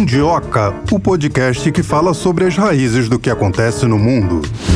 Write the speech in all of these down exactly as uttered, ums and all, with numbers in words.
Mundioca, o podcast que fala sobre as raízes do que acontece no mundo.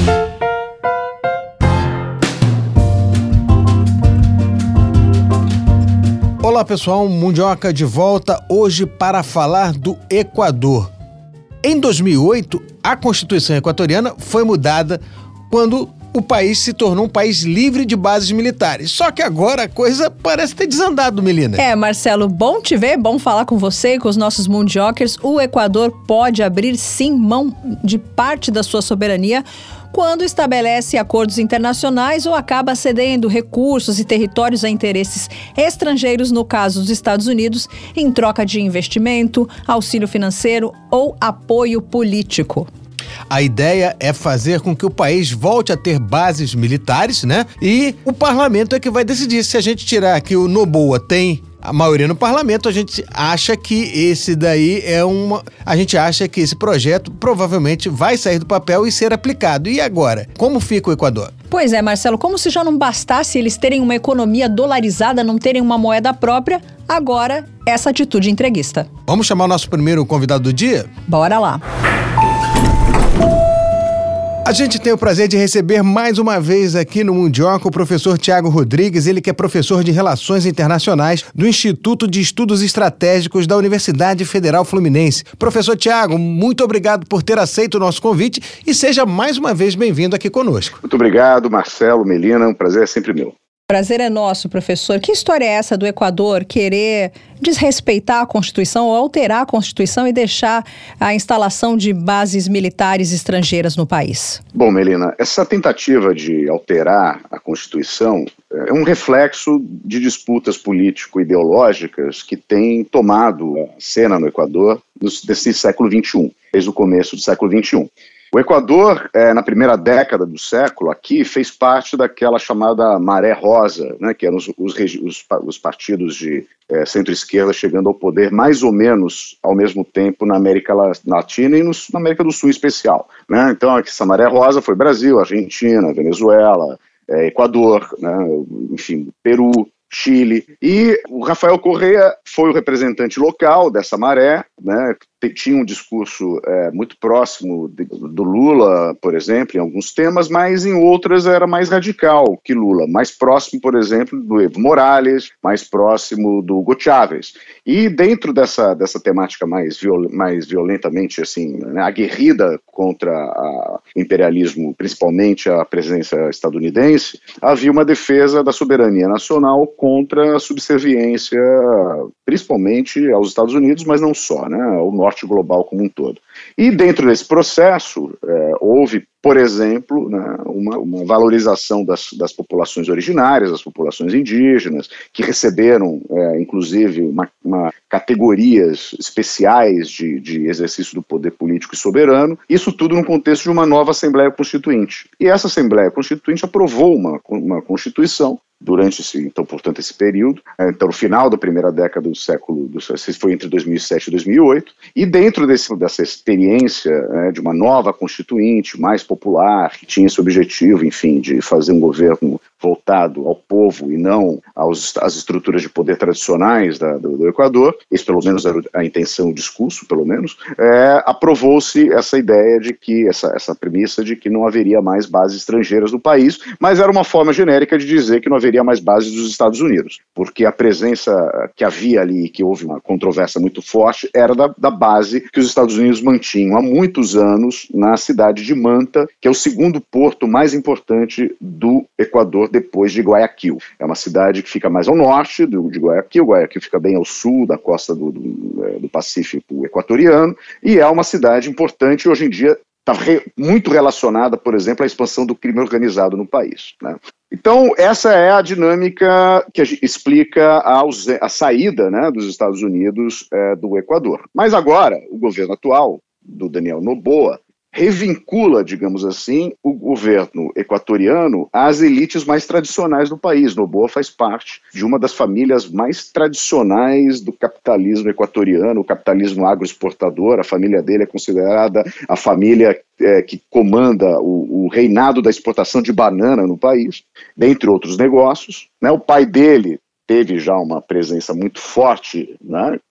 Olá pessoal, Mundioca de volta hoje para falar do Equador. Em dois mil e oito, a Constituição equatoriana foi mudada quando o país se tornou um país livre de bases militares. Só que agora a coisa parece ter desandado, Melina. É, Marcelo, bom te ver, bom falar com você e com os nossos Mundiocers. O Equador pode abrir sim mão de parte da sua soberania quando estabelece acordos internacionais ou acaba cedendo recursos e territórios a interesses estrangeiros, no caso dos Estados Unidos, em troca de investimento, auxílio financeiro ou apoio político. A ideia é fazer com que o país volte a ter bases militares, né? E o parlamento é que vai decidir. Se a gente tirar que o Noboa tem a maioria no parlamento, a gente acha que esse daí é uma... A gente acha que esse projeto provavelmente vai sair do papel e ser aplicado. E agora? Como fica o Equador? Pois é, Marcelo, como se já não bastasse eles terem uma economia dolarizada, não terem uma moeda própria, agora essa atitude entreguista. Vamos chamar o nosso primeiro convidado do dia? Bora lá. A gente tem o prazer de receber mais uma vez aqui no Mundioca o professor Tiago Rodrigues, ele que é professor de Relações Internacionais do Instituto de Estudos Estratégicos da Universidade Federal Fluminense. Professor Tiago, muito obrigado por ter aceito o nosso convite e seja mais uma vez bem-vindo aqui conosco. Muito obrigado, Marcelo, Melina, um prazer é sempre meu. Prazer é nosso, professor. Que história é essa do Equador querer desrespeitar a Constituição ou alterar a Constituição e deixar a instalação de bases militares estrangeiras no país? Bom, Melina, essa tentativa de alterar a Constituição é um reflexo de disputas político-ideológicas que têm tomado a cena no Equador desse século vinte e um, desde o começo do século vinte e um. O Equador, é, na primeira década do século, aqui, fez parte daquela chamada maré rosa, né, que eram os, os, os, os partidos de é, centro-esquerda chegando ao poder mais ou menos ao mesmo tempo na América Latina e no, na América do Sul em especial. Né? Então, essa maré rosa foi Brasil, Argentina, Venezuela, é, Equador, né, enfim, Peru, Chile, e o Rafael Correa foi o representante local dessa maré, né, tinha um discurso é, muito próximo de, do Lula, por exemplo, em alguns temas, mas em outras era mais radical que Lula, mais próximo, por exemplo, do Evo Morales, mais próximo do Hugo Chávez. E dentro dessa, dessa temática mais, viol, mais violentamente assim, né, aguerrida contra o imperialismo, principalmente a presença estadunidense, havia uma defesa da soberania nacional contra a subserviência, principalmente aos Estados Unidos, mas não só, né, ao norte global como um todo. E dentro desse processo, é, houve, por exemplo, né, uma, uma valorização das, das populações originárias, das populações indígenas, que receberam, é, inclusive, uma, uma categorias especiais de, de exercício do poder político e soberano, isso tudo no contexto de uma nova Assembleia Constituinte. E essa Assembleia Constituinte aprovou uma, uma Constituição durante esse, então, portanto, esse período, então, no final da primeira década do século, do, foi entre dois mil e sete e dois mil e oito, e dentro desse, dessa experiência, né, de uma nova constituinte, mais popular, que tinha esse objetivo, enfim, de fazer um governo voltado ao povo e não aos, às estruturas de poder tradicionais da, do, do Equador, isso pelo menos era a intenção, o discurso, pelo menos, é, aprovou-se essa ideia de que, essa, essa premissa de que não haveria mais bases estrangeiras no país, mas era uma forma genérica de dizer que não haveria mais bases dos Estados Unidos, porque a presença que havia ali, que houve uma controvérsia muito forte, era da, da base que os Estados Unidos mantinham há muitos anos na cidade de Manta, que é o segundo porto mais importante do Equador, depois de Guayaquil. É uma cidade que fica mais ao norte do, de Guayaquil, Guayaquil fica bem ao sul da costa do, do, do Pacífico equatoriano, e é uma cidade importante hoje em dia, está re, muito relacionada, por exemplo, à expansão do crime organizado no país, né? Então, essa é a dinâmica que explica a, a saída, né, dos Estados Unidos é, do Equador. Mas agora, o governo atual, do Daniel Noboa, revincula, digamos assim, o governo equatoriano às elites mais tradicionais do país. Noboa faz parte de uma das famílias mais tradicionais do capitalismo equatoriano, o capitalismo agroexportador. A família dele é considerada a família é, que comanda o, o reinado da exportação de banana no país, dentre outros negócios, né? O pai dele teve já uma presença muito forte, né,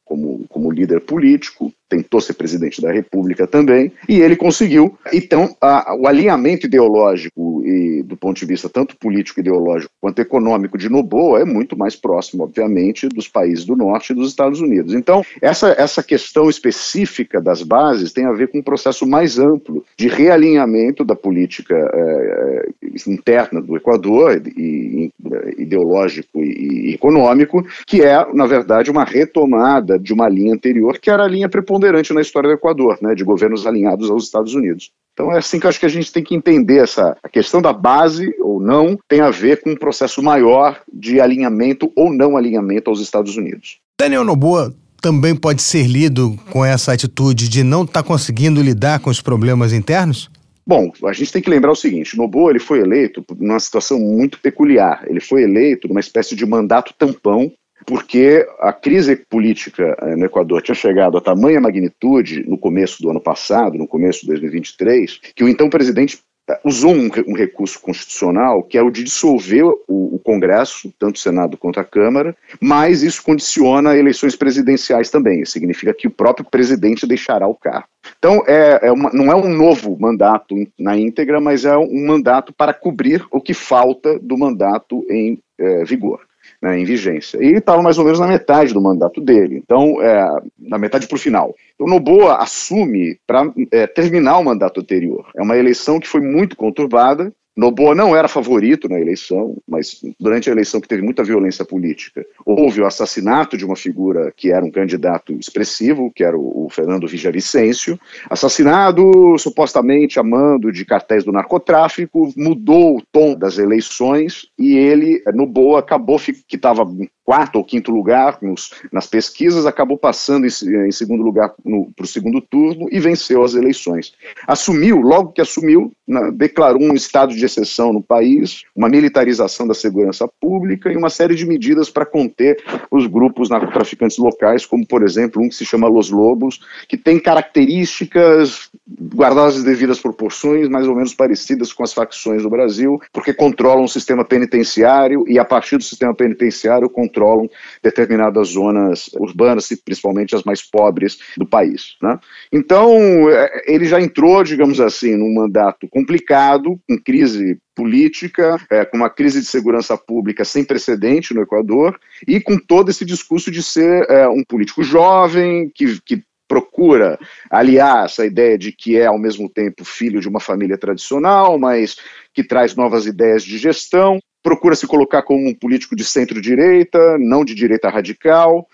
como, como líder político, tentou ser presidente da República também, e ele conseguiu. Então, a, o alinhamento ideológico, e do ponto de vista tanto político, ideológico, quanto econômico de Noboa é muito mais próximo, obviamente, dos países do Norte e dos Estados Unidos. Então, essa, essa questão específica das bases tem a ver com um processo mais amplo de realinhamento da política é, interna do Equador, e, e, ideológico e, e econômico, que é, na verdade, uma retomada de uma linha anterior, que era a linha preponderante na história do Equador, né, de governos alinhados aos Estados Unidos. Então é assim que eu acho que a gente tem que entender essa, a questão da base ou não tem a ver com um processo maior de alinhamento ou não alinhamento aos Estados Unidos. Daniel Noboa também pode ser lido com essa atitude de não estar tá conseguindo lidar com os problemas internos? Bom, a gente tem que lembrar o seguinte, Noboa ele foi eleito numa situação muito peculiar, ele foi eleito numa espécie de mandato tampão, porque a crise política no Equador tinha chegado a tamanha magnitude no começo do ano passado, no começo de dois mil e vinte e três, que o então presidente usou um, um recurso constitucional que é o de dissolver o, o Congresso, tanto o Senado quanto a Câmara, mas isso condiciona eleições presidenciais também, isso significa que o próprio presidente deixará o cargo. Então, é, é uma, não é um novo mandato na íntegra, mas é um mandato para cobrir o que falta do mandato em é, vigor. Né, em vigência. E ele estava mais ou menos na metade do mandato dele, então, é, na metade para o final. Então, Noboa assume para é, terminar o mandato anterior. É uma eleição que foi muito conturbada. Noboa não era favorito na eleição, mas durante a eleição que teve muita violência política, houve o assassinato de uma figura que era um candidato expressivo, que era o, o Fernando Villavicencio, assassinado supostamente a mando de cartéis do narcotráfico, mudou o tom das eleições e ele, Noboa, acabou que estava em quarto ou quinto lugar nos, nas pesquisas, acabou passando em, em segundo lugar para o segundo turno e venceu as eleições. Assumiu, logo que assumiu, na, declarou um estado de exceção no país, uma militarização da segurança pública e uma série de medidas para conter os grupos narcotraficantes locais, como, por exemplo, um que se chama Los Lobos, que tem características, guardadas as devidas proporções, mais ou menos parecidas com as facções do Brasil, porque controlam o sistema penitenciário e, a partir do sistema penitenciário, controlam determinadas zonas urbanas, principalmente as mais pobres do país. Né? Então, ele já entrou, digamos assim, num mandato complicado, com crise política, é, com uma crise de segurança pública sem precedente no Equador, e com todo esse discurso de ser é, um político jovem, que, que procura aliar essa ideia de que é, ao mesmo tempo, filho de uma família tradicional, mas que traz novas ideias de gestão, procura se colocar como um político de centro-direita, não de direita radical,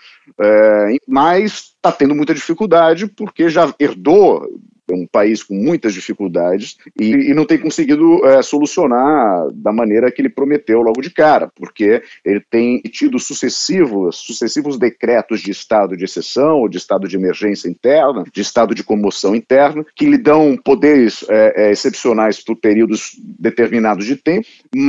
é, mas está tendo muita dificuldade porque já herdou um país com muitas dificuldades e, e não tem conseguido é, solucionar da maneira que ele prometeu logo de cara, porque ele tem tido sucessivos, sucessivos decretos de estado de exceção, ou de estado de emergência interna, de estado de comoção interna, que lhe dão poderes é, é, excepcionais por períodos determinados de tempo,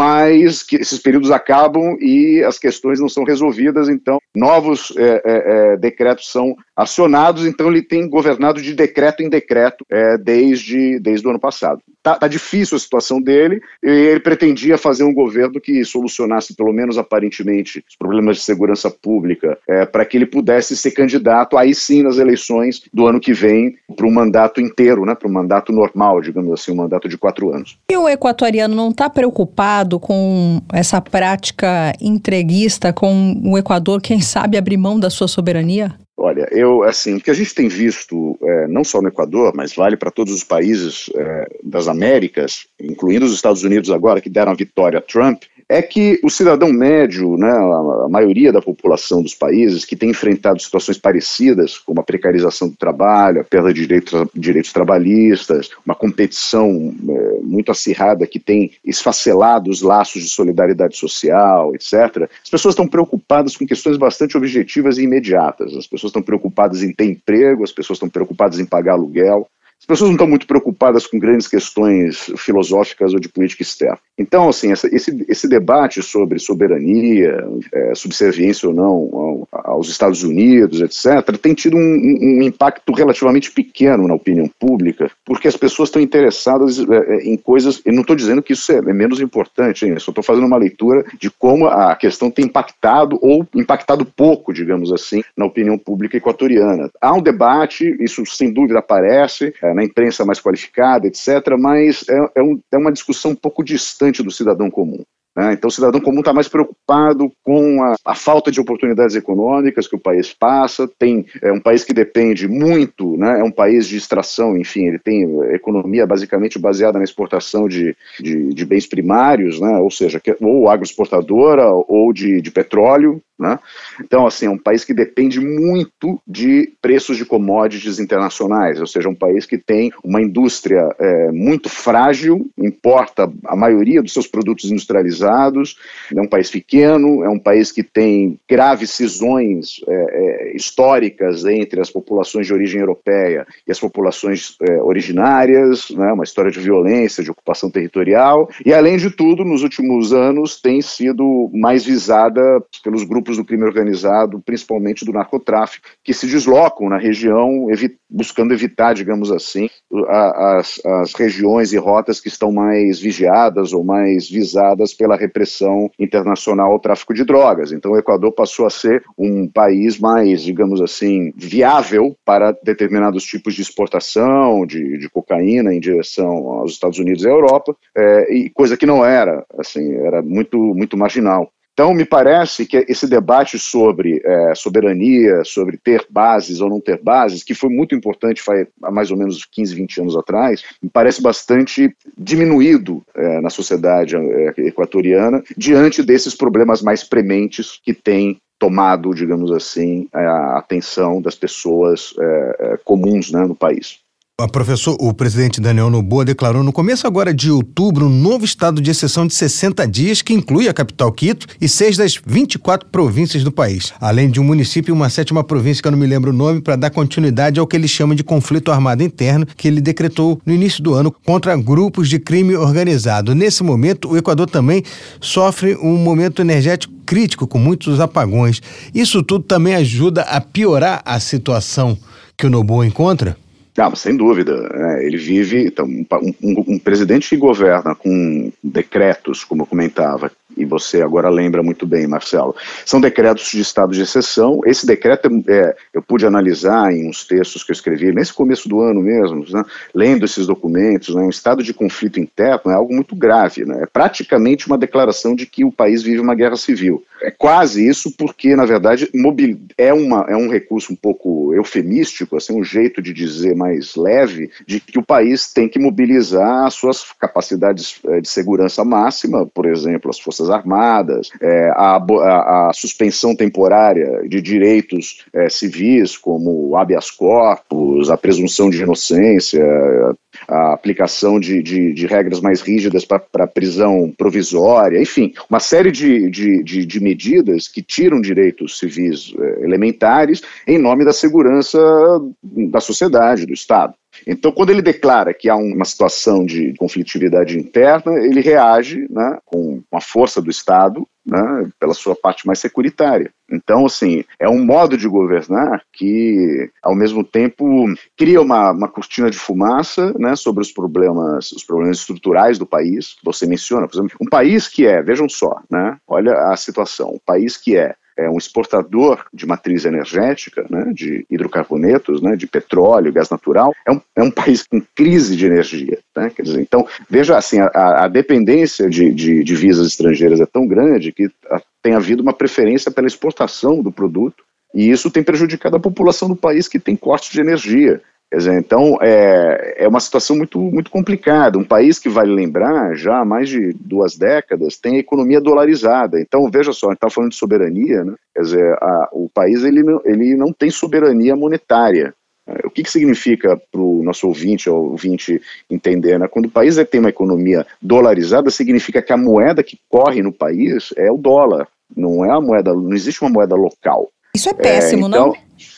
mas que esses períodos acabam e as questões não são resolvidas, então novos é, é, decretos são acionados, então ele tem governado de decreto em decreto é, desde, desde o ano passado. Tá, tá difícil a situação dele, e ele pretendia fazer um governo que solucionasse, pelo menos aparentemente, os problemas de segurança pública, é, para que ele pudesse ser candidato, aí sim, nas eleições do ano que vem, para um mandato inteiro, né, para um mandato normal, digamos assim, um mandato de quatro anos. E o equatoriano não está preocupado com essa prática entreguista, com o Equador, quem sabe, abrir mão da sua soberania? Olha, eu, assim, o que a gente tem visto, é, não só no Equador, mas vale para todos os países é, das Américas, incluindo os Estados Unidos agora, que deram a vitória a Trump, é que o cidadão médio, né, a maioria da população dos países que tem enfrentado situações parecidas, como a precarização do trabalho, a perda de direitos, direitos trabalhistas, uma competição é, muito acirrada que tem esfacelado os laços de solidariedade social, etcétera, as pessoas estão preocupadas com questões bastante objetivas e imediatas. As pessoas estão preocupadas em ter emprego, as pessoas estão preocupadas em pagar aluguel. as pessoas não estão muito preocupadas com grandes questões filosóficas ou de política externa. Então, assim, essa, esse, esse debate sobre soberania, é, subserviência ou não ao, aos Estados Unidos, etcétera, tem tido um, um impacto relativamente pequeno na opinião pública, porque as pessoas estão interessadas é, em coisas, eu não estou dizendo que isso é, é menos importante, hein? Eu só estou fazendo uma leitura de como a questão tem impactado ou impactado pouco, digamos assim, na opinião pública equatoriana. Há um debate, isso sem dúvida aparece, é, na imprensa mais qualificada, etcétera, mas é, é, um, é uma discussão um pouco distante do cidadão comum. Né? Então o cidadão comum está mais preocupado com a, a falta de oportunidades econômicas que o país passa, tem, é um país que depende muito, né? É um país de extração, enfim, ele tem economia basicamente baseada na exportação de, de, de bens primários, né? Ou seja, que, ou agroexportadora ou de, de petróleo. Né? Então, assim, é um país que depende muito de preços de commodities internacionais, ou seja, um país que tem uma indústria é, muito frágil, importa a maioria dos seus produtos industrializados, é um país pequeno, é um país que tem graves cisões é, é, históricas entre as populações de origem europeia e as populações é, originárias, né? Uma história de violência, de ocupação territorial, e além de tudo, nos últimos anos tem sido mais visada pelos grupos do crime organizado, principalmente do narcotráfico, que se deslocam na região evi- buscando evitar, digamos assim, a, as, as regiões e rotas que estão mais vigiadas ou mais visadas pela repressão internacional ao tráfico de drogas. Então o Equador passou a ser um país mais, digamos assim, viável para determinados tipos de exportação de, de cocaína em direção aos Estados Unidos e à Europa, é, e coisa que não era, assim, era muito, muito marginal. Então, me parece que esse debate sobre é, soberania, sobre ter bases ou não ter bases, que foi muito importante faz, há mais ou menos quinze, vinte anos atrás, me parece bastante diminuído é, na sociedade é, equatoriana, diante desses problemas mais prementes que tem tomado, digamos assim, a atenção das pessoas é, é, comuns, né, no país. O professor, o presidente Daniel Noboa declarou no começo agora de outubro um novo estado de exceção de sessenta dias que inclui a capital Quito e seis das vinte e quatro províncias do país, além de um município e uma sétima província que eu não me lembro o nome, para dar continuidade ao que ele chama de conflito armado interno que ele decretou no início do ano contra grupos de crime organizado. Nesse momento, o Equador também sofre um momento energético crítico com muitos apagões. Isso tudo também ajuda a piorar a situação que o Noboa encontra? Ah, mas sem dúvida, é, ele vive, então, um, um, um presidente que governa com decretos, como eu comentava, e você agora lembra muito bem, Marcelo, são decretos de estado de exceção. Esse decreto é, eu pude analisar em uns textos que eu escrevi nesse começo do ano mesmo, né, lendo esses documentos, né, um estado de conflito interno é algo muito grave, né, é praticamente uma declaração de que o país vive uma guerra civil. É quase isso porque, na verdade, mobil, é, uma, é um recurso um pouco eufemístico, assim, um jeito de dizer mais leve, de que o país tem que mobilizar as suas capacidades é, de segurança máxima, por exemplo, as forças armadas, é, a, a, a suspensão temporária de direitos é, civis, como habeas corpus, a presunção de inocência, a aplicação de, de, de regras mais rígidas para prisão provisória, enfim, uma série de, de, de, de medidas que tiram direitos civis é, elementares em nome da segurança da sociedade, do Estado. Então, quando ele declara que há uma situação de conflitividade interna, ele reage, né, com a força do Estado, né, pela sua parte mais securitária. Então, assim, é um modo de governar que, ao mesmo tempo, cria uma, uma cortina de fumaça, né, sobre os problemas, os problemas estruturais do país, que você menciona. Por exemplo, um país que é, vejam só, né, olha a situação, um país que é é um exportador de matriz energética, né, de hidrocarbonetos, né, de petróleo, gás natural, é um, é um país com crise de energia. Né, quer dizer, então, veja assim, a, a dependência de, de divisas estrangeiras é tão grande que a, tem havido uma preferência pela exportação do produto, e isso tem prejudicado a população do país que tem cortes de energia. Quer dizer, então, é, é uma situação muito, muito complicada. Um país que, vale lembrar, já há mais de duas décadas, tem a economia dolarizada. Então, veja só, a gente está falando de soberania, né? Quer dizer, a, o país ele não, ele não tem soberania monetária. O que, que significa para o nosso ouvinte ou ouvinte entender, né? Quando o país tem uma economia dolarizada, significa que a moeda que corre no país é o dólar, não é a moeda, não existe uma moeda local. Isso é péssimo, é, então, não?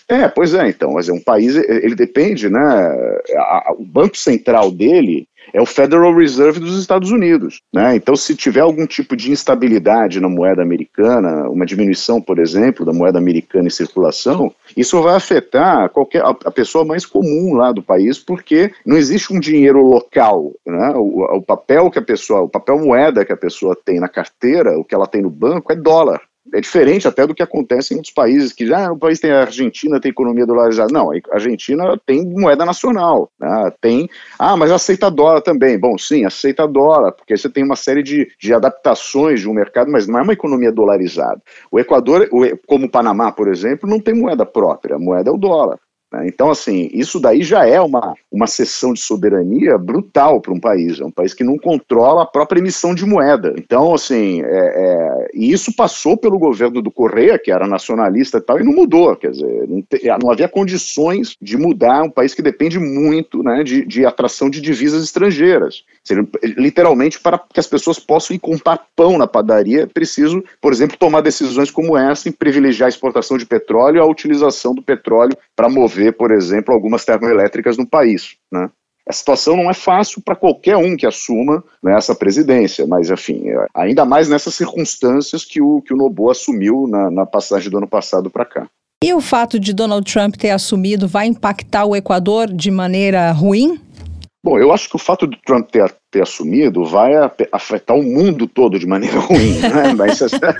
É, pois é, então, mas é um país, ele depende, né, a, a, o banco central dele é o Federal Reserve dos Estados Unidos, né? Então, se tiver algum tipo de instabilidade na moeda americana, uma diminuição, por exemplo, da moeda americana em circulação, isso vai afetar qualquer, a, a pessoa mais comum lá do país, porque não existe um dinheiro local, né? O, o papel que a pessoa, o papel moeda que a pessoa tem na carteira, o que ela tem no banco é dólar. É diferente até do que acontece em outros países, que já o país tem a Argentina, tem economia dolarizada. Não, a Argentina tem moeda nacional, né? Tem, ah, mas aceita dólar também. Bom, sim, aceita dólar, porque você tem uma série de, de adaptações de um mercado, mas não é uma economia dolarizada. O Equador, como o Panamá, por exemplo, não tem moeda própria, a moeda é o dólar. Então, assim, isso daí já é uma, uma cessão de soberania brutal para um país. É um país que não controla a própria emissão de moeda. Então, assim, é, é, e isso passou pelo governo do Correa, que era nacionalista e tal, e não mudou. Quer dizer, não, te, não havia condições de mudar um país que depende muito, né, de, de atração de divisas estrangeiras. Seria, literalmente, para que as pessoas possam ir comprar pão na padaria, é preciso, por exemplo, tomar decisões como essa em privilegiar a exportação de petróleo e a utilização do petróleo para mover, por exemplo, algumas termoelétricas no país, né? A situação não é fácil para qualquer um que assuma, né, essa presidência, mas, enfim, ainda mais nessas circunstâncias que o, que o Noboa assumiu na, na passagem do ano passado para cá. E o fato de Donald Trump ter assumido vai impactar o Equador de maneira ruim? Bom, eu acho que o fato de Trump ter, ter assumido vai afetar o mundo todo de maneira ruim, né? Mas,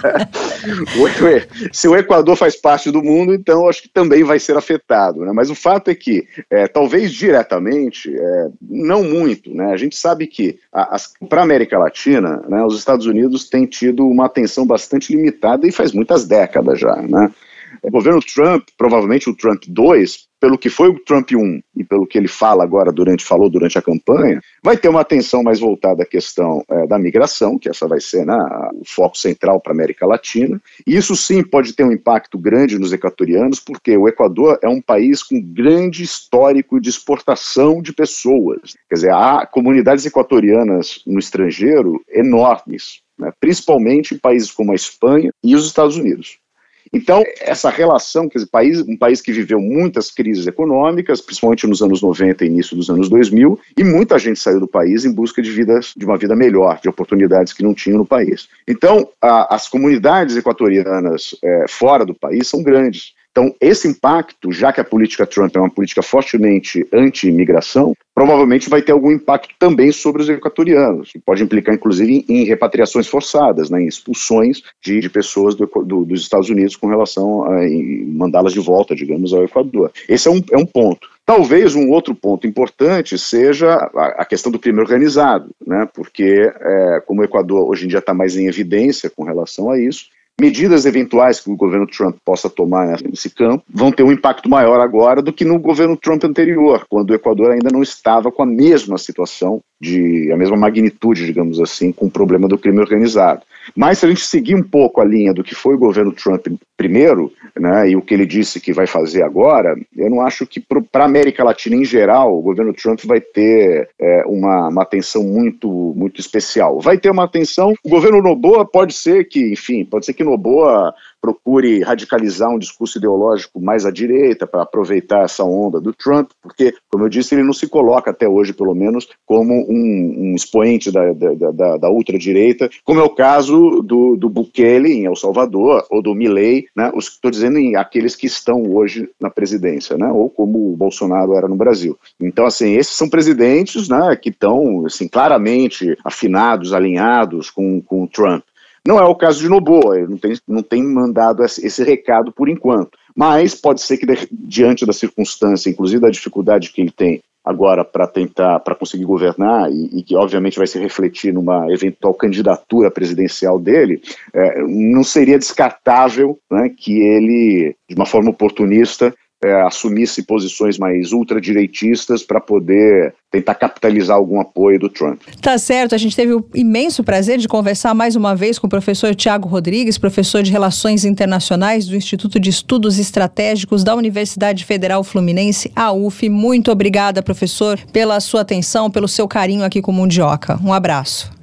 se o Equador faz parte do mundo, então eu acho que também vai ser afetado, né? Mas o fato é que, é, talvez diretamente, é, não muito, né? A gente sabe que, para a América Latina, né, os Estados Unidos têm tido uma atenção bastante limitada e faz muitas décadas já, né? O governo Trump, provavelmente o Trump dois, pelo que foi o Trump um e pelo que ele fala agora, durante, falou durante a campanha, vai ter uma atenção mais voltada à questão é, da migração, que essa vai ser, né, o foco central para a América Latina, e isso sim pode ter um impacto grande nos equatorianos, porque o Equador é um país com grande histórico de exportação de pessoas. Quer dizer, há comunidades equatorianas no estrangeiro enormes, né, principalmente em países como a Espanha e os Estados Unidos. Então, essa relação, quer dizer, país, um país que viveu muitas crises econômicas, principalmente nos anos noventa e início dos anos dois mil, e muita gente saiu do país em busca de, vidas, de uma vida melhor, de oportunidades que não tinham no país. Então, a, as comunidades equatorianas é, fora do país são grandes. Então, esse impacto, já que a política Trump é uma política fortemente anti-imigração, provavelmente vai ter algum impacto também sobre os equatorianos, que pode implicar, inclusive, em, em repatriações forçadas, né, em expulsões de, de pessoas do, do, dos Estados Unidos com relação a mandá-las de volta, digamos, ao Equador. Esse é um, é um ponto. Talvez um outro ponto importante seja a, a questão do crime organizado, né, porque, é, como o Equador hoje em dia está mais em evidência com relação a isso, medidas eventuais que o governo Trump possa tomar nesse campo vão ter um impacto maior agora do que no governo Trump anterior, quando o Equador ainda não estava com a mesma situação, de, a mesma magnitude, digamos assim, com o problema do crime organizado. Mas se a gente seguir um pouco a linha do que foi o governo Trump primeiro, né, e o que ele disse que vai fazer agora, eu não acho que para a América Latina em geral o governo Trump vai ter é, uma, uma atenção muito, muito especial. Vai ter uma atenção, o governo Noboa pode ser que, enfim, pode ser que Noboa procure radicalizar um discurso ideológico mais à direita para aproveitar essa onda do Trump, porque, como eu disse, ele não se coloca até hoje, pelo menos, como um, um expoente da, da, da, da ultradireita, como é o caso do, do Bukele em El Salvador, ou do Milei, né, estou dizendo em aqueles que estão hoje na presidência, né, ou como o Bolsonaro era no Brasil. Então, assim, esses são presidentes, né, que estão assim, claramente afinados, alinhados com, com o Trump. Não é o caso de Noboa, ele não tem, não tem mandado esse recado por enquanto, mas pode ser que diante da circunstância, inclusive da dificuldade que ele tem agora para tentar, para conseguir governar e, e que obviamente vai se refletir numa eventual candidatura presidencial dele, é, não seria descartável, né, que ele, de uma forma oportunista, É, assumisse posições mais ultradireitistas para poder tentar capitalizar algum apoio do Trump. Tá certo, a gente teve o imenso prazer de conversar mais uma vez com o professor Tiago Rodrigues, professor de Relações Internacionais do Instituto de Estudos Estratégicos da Universidade Federal Fluminense, a U F. Muito obrigada, professor, pela sua atenção, pelo seu carinho aqui com o Mundioca. Um abraço.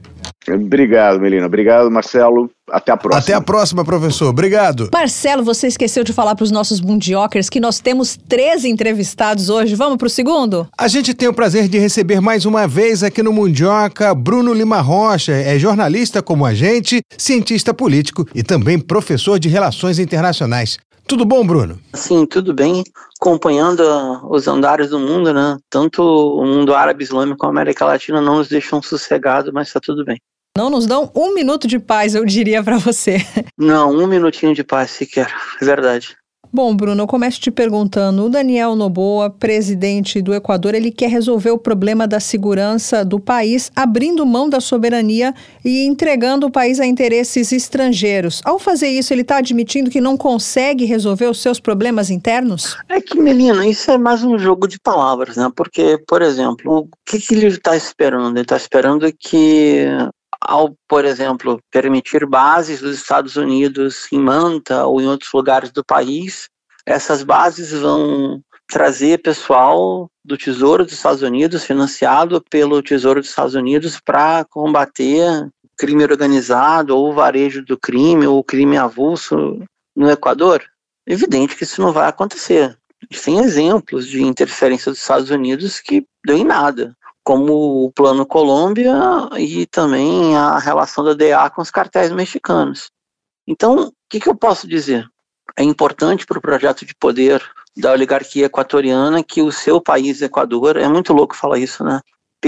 Obrigado, Melina. Obrigado, Marcelo. Até a próxima. Até a próxima, professor. Obrigado. Marcelo, você esqueceu de falar para os nossos mundiocers que nós temos treze entrevistados hoje. Vamos para o segundo? A gente tem o prazer de receber mais uma vez aqui no Mundioca Bruno Lima Rocha. É jornalista como a gente, cientista político e também professor de Relações Internacionais. Tudo bom, Bruno? Sim, tudo bem. Acompanhando os andares do mundo, né? Tanto o mundo árabe, islâmico como a América Latina não nos deixam sossegados, mas está tudo bem. Não nos dão um minuto de paz, eu diria para você. Não, um minutinho de paz sequer, é verdade. Bom, Bruno, eu começo te perguntando, o Daniel Noboa, presidente do Equador, ele quer resolver o problema da segurança do país, abrindo mão da soberania e entregando o país a interesses estrangeiros. Ao fazer isso, ele está admitindo que não consegue resolver os seus problemas internos? É que, Melina, isso é mais um jogo de palavras, né? Porque, por exemplo, o que, que ele está esperando? Ele está esperando que, ao, por exemplo, permitir bases dos Estados Unidos em Manta ou em outros lugares do país, essas bases vão trazer pessoal do Tesouro dos Estados Unidos, financiado pelo Tesouro dos Estados Unidos, para combater crime organizado ou varejo do crime ou crime avulso no Equador. É evidente que isso não vai acontecer. A gente tem exemplos de interferência dos Estados Unidos que deu em nada, como o Plano Colômbia e também a relação da D E A com os cartéis mexicanos. Então, o que, que eu posso dizer? É importante para o projeto de poder da oligarquia equatoriana que o seu país, Equador, é muito louco falar isso, né?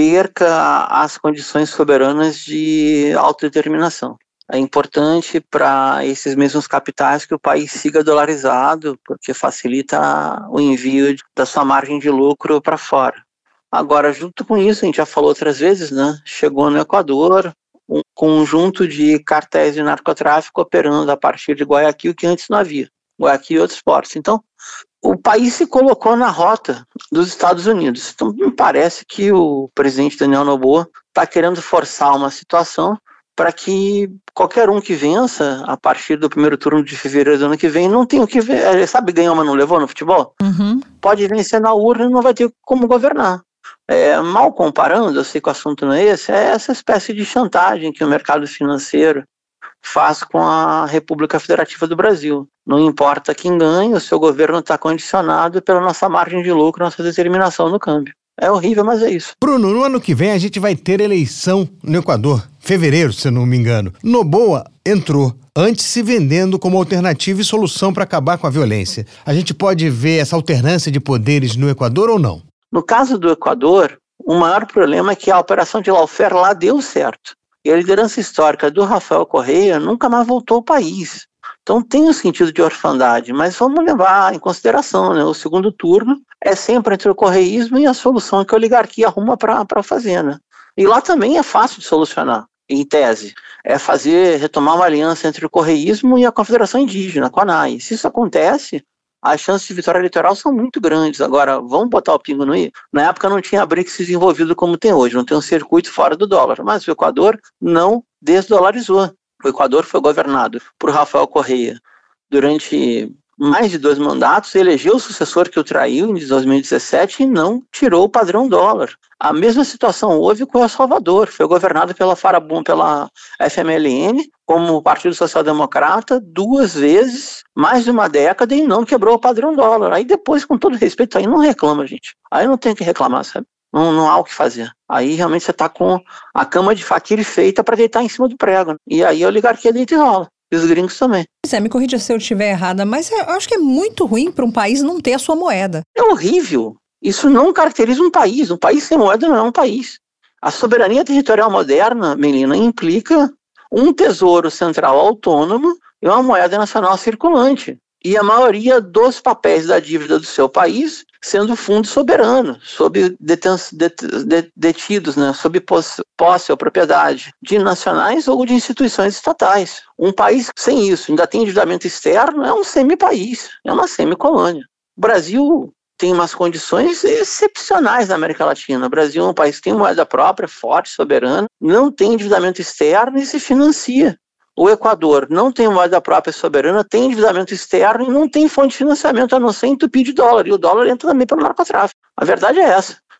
Perca as condições soberanas de autodeterminação. É importante para esses mesmos capitais que o país siga dolarizado, porque facilita o envio da sua margem de lucro para fora. Agora, junto com isso, a gente já falou outras vezes, né? Chegou no Equador um conjunto de cartéis de narcotráfico operando a partir de Guayaquil, que antes não havia. Guayaquil e outros portos. Então, o país se colocou na rota dos Estados Unidos. Então, me parece que o presidente Daniel Noboa está querendo forçar uma situação para que qualquer um que vença, a partir do primeiro turno de fevereiro do ano que vem, não tenha o que ver. Sabe, ganhou, mas não levou no futebol? Uhum. Pode vencer na urna e não vai ter como governar. É, mal comparando, eu sei que o assunto não é esse, é essa espécie de chantagem que o mercado financeiro faz com a República Federativa do Brasil. Não importa quem ganhe, o seu governo está condicionado pela nossa margem de lucro, nossa determinação no câmbio. É horrível, mas é isso. Bruno, no ano que vem a gente vai ter eleição no Equador, fevereiro, se eu não me engano. Noboa entrou antes se vendendo como alternativa e solução para acabar com a violência. A gente pode ver essa alternância de poderes no Equador ou não? No caso do Equador, o maior problema é que a operação de lawfare lá deu certo. E a liderança histórica do Rafael Correa nunca mais voltou ao país. Então tem um sentido de orfandade, mas vamos levar em consideração, né? O segundo turno é sempre entre o correísmo e a solução que a oligarquia arruma para fazer, né? E lá também é fácil de solucionar, em tese. É fazer, retomar uma aliança entre o correísmo e a Confederação Indígena, a CONAI. Se isso acontece, as chances de vitória eleitoral são muito grandes. Agora, vamos botar o pingo no i? Na época não tinha a BRICS desenvolvido como tem hoje, não tem um circuito fora do dólar, mas o Equador não desdolarizou. O Equador foi governado por Rafael Correa durante mais de dois mandatos, elegeu o sucessor que o traiu em dois mil e dezessete e não tirou o padrão dólar. A mesma situação houve com El Salvador, foi governado pela Farabum, pela F M L N, como Partido Social Democrata, duas vezes, mais de uma década, e não quebrou o padrão dólar. Aí depois, com todo respeito, aí não reclama, gente. Aí não tem o que reclamar, sabe? Não, não há o que fazer. Aí realmente você está com a cama de faquiri feita para deitar em cima do prego. E aí a oligarquia deita e rola. E os gringos também. Zé, me corrija se eu estiver errada, mas eu acho que é muito ruim para um país não ter a sua moeda. É horrível. Isso não caracteriza um país. Um país sem moeda não é um país. A soberania territorial moderna, Melina, implica um tesouro central autônomo e uma moeda nacional circulante. E a maioria dos papéis da dívida do seu país sendo fundo soberano, sob deten- det- det- detidos, né, sob posse, posse ou propriedade de nacionais ou de instituições estatais. Um país sem isso, ainda tem endividamento externo, é um semi-país, é uma semi-colônia. O Brasil tem umas condições excepcionais na América Latina. O Brasil é um país que tem moeda própria, forte, soberana, não tem endividamento externo e se financia. O Equador não tem moeda própria soberana, tem endividamento externo e não tem fonte de financiamento, a não ser entupir de dólar. E o dólar entra também pelo narcotráfico. A verdade é essa.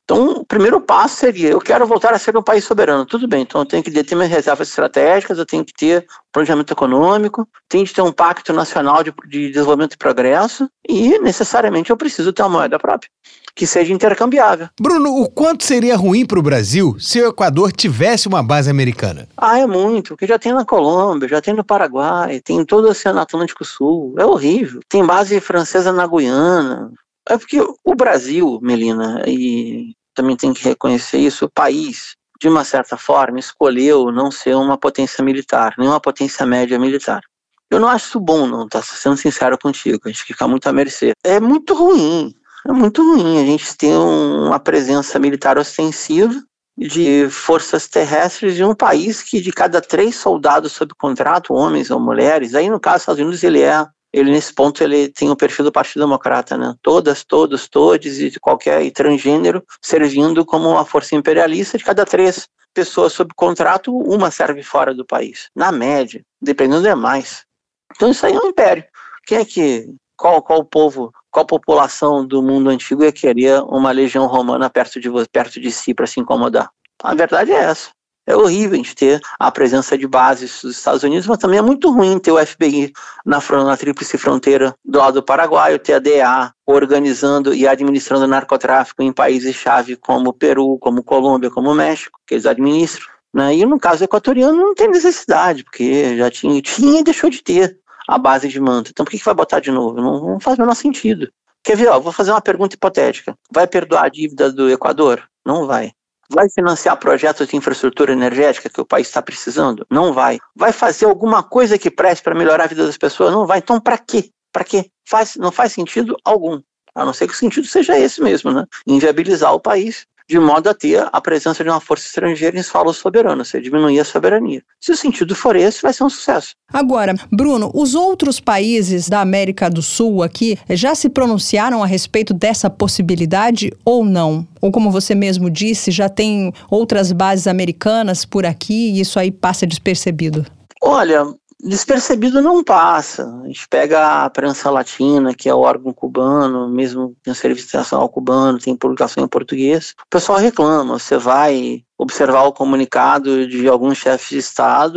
Então, o primeiro passo seria, eu quero voltar a ser um país soberano. Tudo bem, então eu tenho que ter minhas reservas estratégicas, eu tenho que ter planejamento econômico, tenho que ter um pacto nacional de, de desenvolvimento e progresso e, necessariamente, eu preciso ter uma moeda própria, que seja intercambiável. Bruno, o quanto seria ruim para o Brasil se o Equador tivesse uma base americana? Ah, é muito, porque já tem na Colômbia, já tem no Paraguai, tem em todo o Oceano Atlântico Sul, é horrível. Tem base francesa na Guiana. É porque o Brasil, Melina, e também tem que reconhecer isso, o país, de uma certa forma, escolheu não ser uma potência militar, nem uma potência média militar. Eu não acho isso bom, não, tá sendo sincero contigo, a gente fica muito à mercê. É muito ruim, é muito ruim a gente ter um, uma presença militar ostensiva de forças terrestres de um país que de cada três soldados sob contrato, homens ou mulheres, aí no caso dos Estados Unidos ele é Ele, nesse ponto, ele tem o perfil do Partido Democrata, né? Todas, todos, todes e qualquer e transgênero servindo como uma força imperialista. De cada três pessoas sob contrato, uma serve fora do país. Na média, dependendo é mais. Então isso aí é um império. Quem é que, qual, qual povo, qual população do mundo antigo ia querer uma legião romana perto de, perto de si para se incomodar? A verdade é essa. É horrível a gente ter a presença de bases dos Estados Unidos, mas também é muito ruim ter o F B I na, na tríplice fronteira do lado do Paraguai, ter a D E A organizando e administrando narcotráfico em países-chave como Peru, como Colômbia, como México, que eles administram. Né? E no caso equatoriano não tem necessidade, porque já tinha, tinha e deixou de ter a base de Manta. Então por que, que vai botar de novo? Não, não faz o menor sentido. Quer ver? Ó, vou fazer uma pergunta hipotética. Vai perdoar a dívida do Equador? Não vai. Vai financiar projetos de infraestrutura energética que o país está precisando? Não vai. Vai fazer alguma coisa que preste para melhorar a vida das pessoas? Não vai. Então, para quê? Para quê? Faz, não faz sentido algum. A não ser que o sentido seja esse mesmo, né? Inviabilizar o país de modo a ter a presença de uma força estrangeira em solo soberano, você diminuir a soberania. Se o sentido for esse, vai ser um sucesso. Agora, Bruno, os outros países da América do Sul aqui já se pronunciaram a respeito dessa possibilidade ou não? Ou como você mesmo disse, já tem outras bases americanas por aqui e isso aí passa despercebido? Olha, despercebido não passa. A gente pega a prensa latina, que é o órgão cubano, mesmo tem o Serviço Internacional Cubano, tem publicação em português. O pessoal reclama, você vai observar o comunicado de alguns chefes de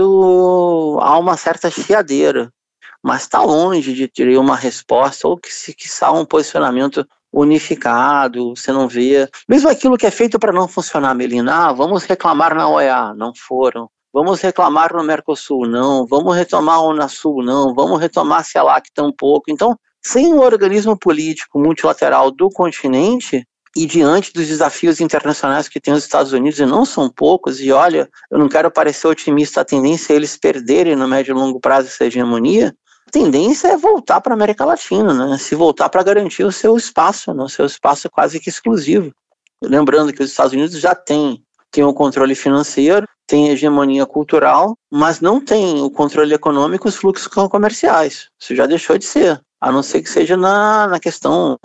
Estado, há uma certa chiadeira, mas está longe de ter uma resposta, ou que se quiçá um posicionamento unificado, você não vê. Mesmo aquilo que é feito para não funcionar, Melina, ah, vamos reclamar na O E A, não foram. Vamos reclamar no Mercosul, não. Vamos retomar o Unasul, não. Vamos retomar a CELAC tampouco. Então, sem um organismo político multilateral do continente e diante dos desafios internacionais que tem os Estados Unidos, e não são poucos, e olha, eu não quero parecer otimista, a tendência é eles perderem no médio e longo prazo essa hegemonia, a tendência é voltar para a América Latina, né? Se voltar para garantir o seu espaço, né? O seu espaço quase que exclusivo. Lembrando que os Estados Unidos já têm tem o controle financeiro, tem hegemonia cultural, mas não tem o controle econômico e os fluxos comerciais. Isso já deixou de ser, a não ser que seja na, na questão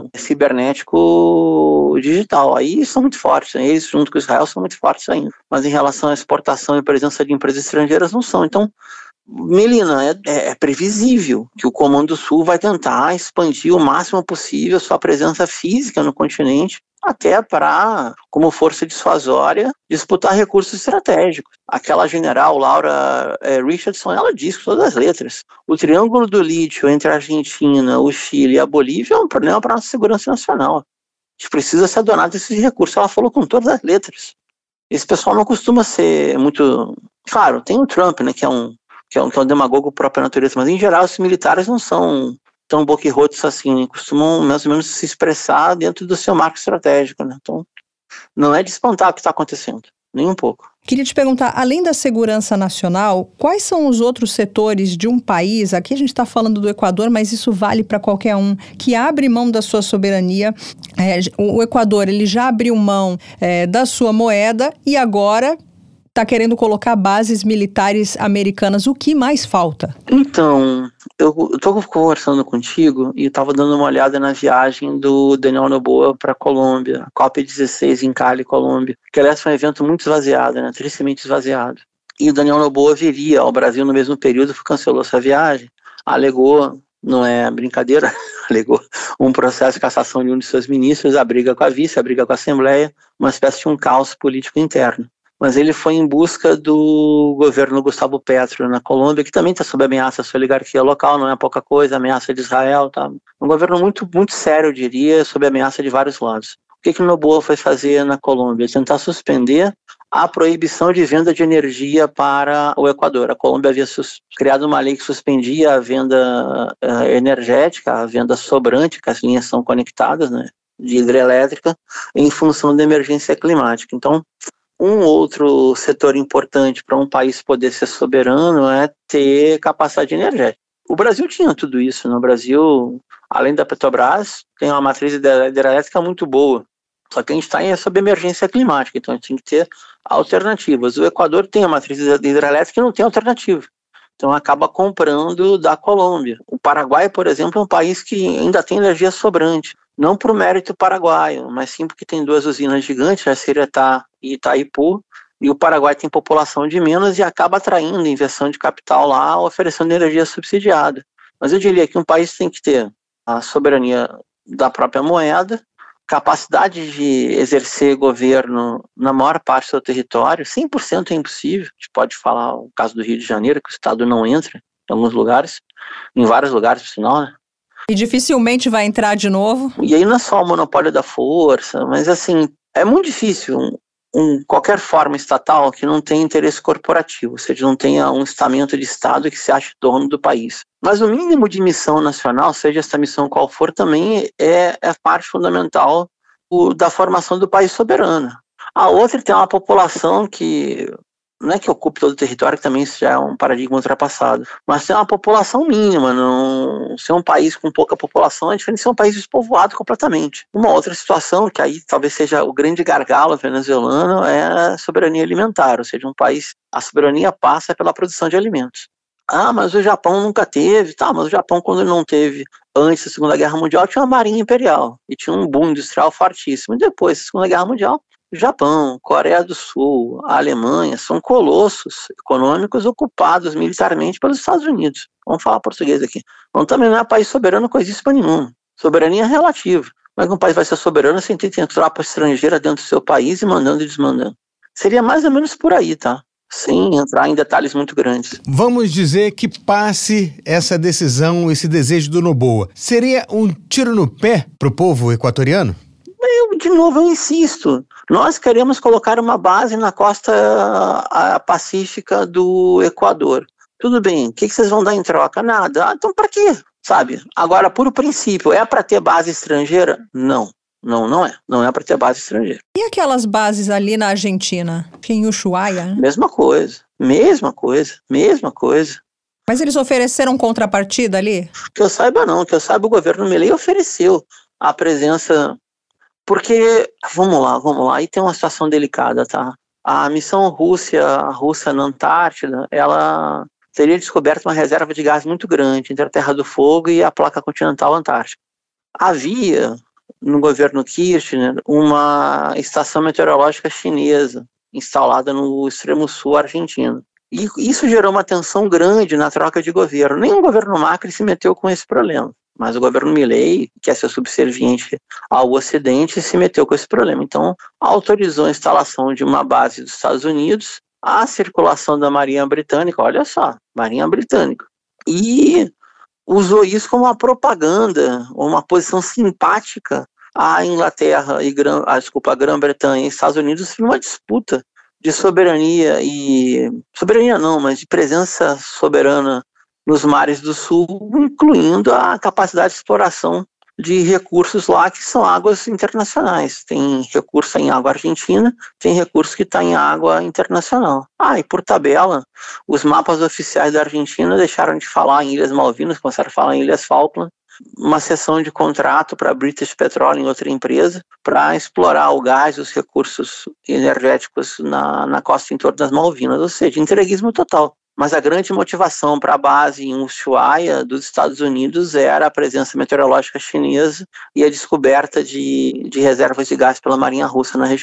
cibernético-digital. Aí são muito fortes, né? Eles junto com Israel são muito fortes ainda. Mas em relação à exportação e presença de empresas estrangeiras não são. Então, Melina, é, é previsível que o Comando Sul vai tentar expandir o máximo possível sua presença física no continente, até para, como força dissuasória, disputar recursos estratégicos. Aquela general, Laura é, Richardson, ela diz com todas as letras, o triângulo do lítio entre a Argentina, o Chile e a Bolívia é um problema para a nossa segurança nacional. A gente precisa se adonar desses recursos. Ela falou com todas as letras. Esse pessoal não costuma ser muito... Claro, tem o Trump, né, que é um, que é um, que é um demagogo própria natureza, mas em geral os militares não são tão boquirrotos assim, né? Costumam mais ou menos se expressar dentro do seu marco estratégico, né? Então, não é de espantar o que está acontecendo, nem um pouco. Queria te perguntar, além da segurança nacional, quais são os outros setores de um país, aqui a gente está falando do Equador, mas isso vale para qualquer um, que abre mão da sua soberania. É, o Equador, ele já abriu mão é, da sua moeda e agora está querendo colocar bases militares americanas. O que mais falta? Então, eu estou conversando contigo e estava dando uma olhada na viagem do Daniel Noboa para a Colômbia, C O P dezesseis em Cali, Colômbia, que aliás foi um evento muito esvaziado, né? Tristemente esvaziado. E o Daniel Noboa viria ao Brasil no mesmo período, cancelou essa viagem, alegou não é brincadeira, alegou um processo de cassação de um de seus ministros, a briga com a vice, a briga com a Assembleia, uma espécie de um caos político interno. Mas ele foi em busca do governo Gustavo Petro na Colômbia, que também está sob ameaça da sua oligarquia local, não é pouca coisa, ameaça de Israel, tá? Um governo muito, muito sério, eu diria, sob ameaça de vários lados. O que que Noboa foi fazer na Colômbia? Tentar suspender a proibição de venda de energia para o Equador. A Colômbia havia sus- criado uma lei que suspendia a venda uh, energética, a venda sobrante, que as linhas são conectadas, né, de hidrelétrica, em função da emergência climática. Então, um outro setor importante para um país poder ser soberano é ter capacidade energética. O Brasil tinha tudo isso. No Brasil, além da Petrobras, tem uma matriz hidrelétrica muito boa. Só que a gente está sob emergência climática, então a gente tem que ter alternativas. O Equador tem a matriz hidrelétrica e não tem alternativa. Então acaba comprando da Colômbia. O Paraguai, por exemplo, é um país que ainda tem energia sobrante. Não por mérito paraguaio, mas sim porque tem duas usinas gigantes, a Ciretá e Itaipu, e o Paraguai tem população de menos e acaba atraindo inversão de capital lá, oferecendo energia subsidiada. Mas eu diria que um país tem que ter a soberania da própria moeda, capacidade de exercer governo na maior parte do seu território. Cem por cento é impossível. A gente pode falar o caso do Rio de Janeiro, que o Estado não entra em alguns lugares, em vários lugares, por sinal, né? E dificilmente vai entrar de novo. E aí não é só o monopólio da força, mas assim, é muito difícil um, um, qualquer forma estatal que não tenha interesse corporativo, ou seja, não tenha um estamento de Estado que se ache dono do país. Mas o mínimo de missão nacional, seja essa missão qual for, também é, é parte fundamental o, da formação do país soberano. A outra tem uma população que não é que ocupe todo o território, que também isso já é um paradigma ultrapassado, mas tem uma população mínima. Não ser um país com pouca população é diferente de ser um país despovoado completamente. Uma outra situação, que aí talvez seja o grande gargalo venezuelano, é a soberania alimentar, ou seja, um país, a soberania passa pela produção de alimentos. Ah, mas o Japão nunca teve, tá, mas o Japão, quando não teve antes da Segunda Guerra Mundial, tinha uma marinha imperial, e tinha um boom industrial fortíssimo. E depois da Segunda Guerra Mundial, Japão, Coreia do Sul, a Alemanha são colossos econômicos ocupados militarmente pelos Estados Unidos. Vamos falar português aqui. Então também não é país soberano coisíssima nenhuma. Soberania é relativa. Como é que um país vai ser soberano sem ter tropa estrangeira dentro do seu país e mandando e desmandando? Seria mais ou menos por aí, tá? Sem entrar em detalhes muito grandes. Vamos dizer que passe essa decisão, esse desejo do Noboa. Seria um tiro no pé para o povo equatoriano? Eu, de novo, eu insisto. Nós queremos colocar uma base na costa a, a pacífica do Equador. Tudo bem, o que, que vocês vão dar em troca? Nada. Ah, então para quê? Sabe? Agora, por princípio, é para ter base estrangeira? Não. Não, não é. Não é para ter base estrangeira. E aquelas bases ali na Argentina? Em Ushuaia? Né? Mesma coisa. Mesma coisa. Mesma coisa. Mas eles ofereceram contrapartida ali? Que eu saiba não. Que eu saiba o governo Milei ofereceu a presença... Porque, vamos lá, vamos lá, aí tem uma situação delicada, tá? A missão Rússia, russa na Antártida, ela teria descoberto uma reserva de gás muito grande entre a Terra do Fogo e a placa continental antártica. Havia, no governo Kirchner, uma estação meteorológica chinesa instalada no extremo sul argentino. E isso gerou uma tensão grande na troca de governo. Nem o governo Macri se meteu com esse problema. Mas o governo Milei, que é seu subserviente ao Ocidente, se meteu com esse problema. Então, autorizou a instalação de uma base dos Estados Unidos, a circulação da Marinha Britânica, olha só, Marinha Britânica, e usou isso como uma propaganda, uma posição simpática à Inglaterra e Gran, ah, desculpa, a Grã-Bretanha e Estados Unidos numa disputa de soberania e... soberania não, mas de presença soberana nos mares do sul, incluindo a capacidade de exploração de recursos lá que são águas internacionais. Tem recurso em água argentina, tem recurso que está em água internacional. Ah, e por tabela, os mapas oficiais da Argentina deixaram de falar em Ilhas Malvinas, começaram a falar em Ilhas Falkland, uma cessão de contrato para a British Petroleum, outra empresa, para explorar o gás e os recursos energéticos na, na costa em torno das Malvinas, ou seja, entreguismo total. Mas a grande motivação para a base em Ushuaia dos Estados Unidos era a presença meteorológica chinesa e a descoberta de, de reservas de gás pela Marinha Russa na região.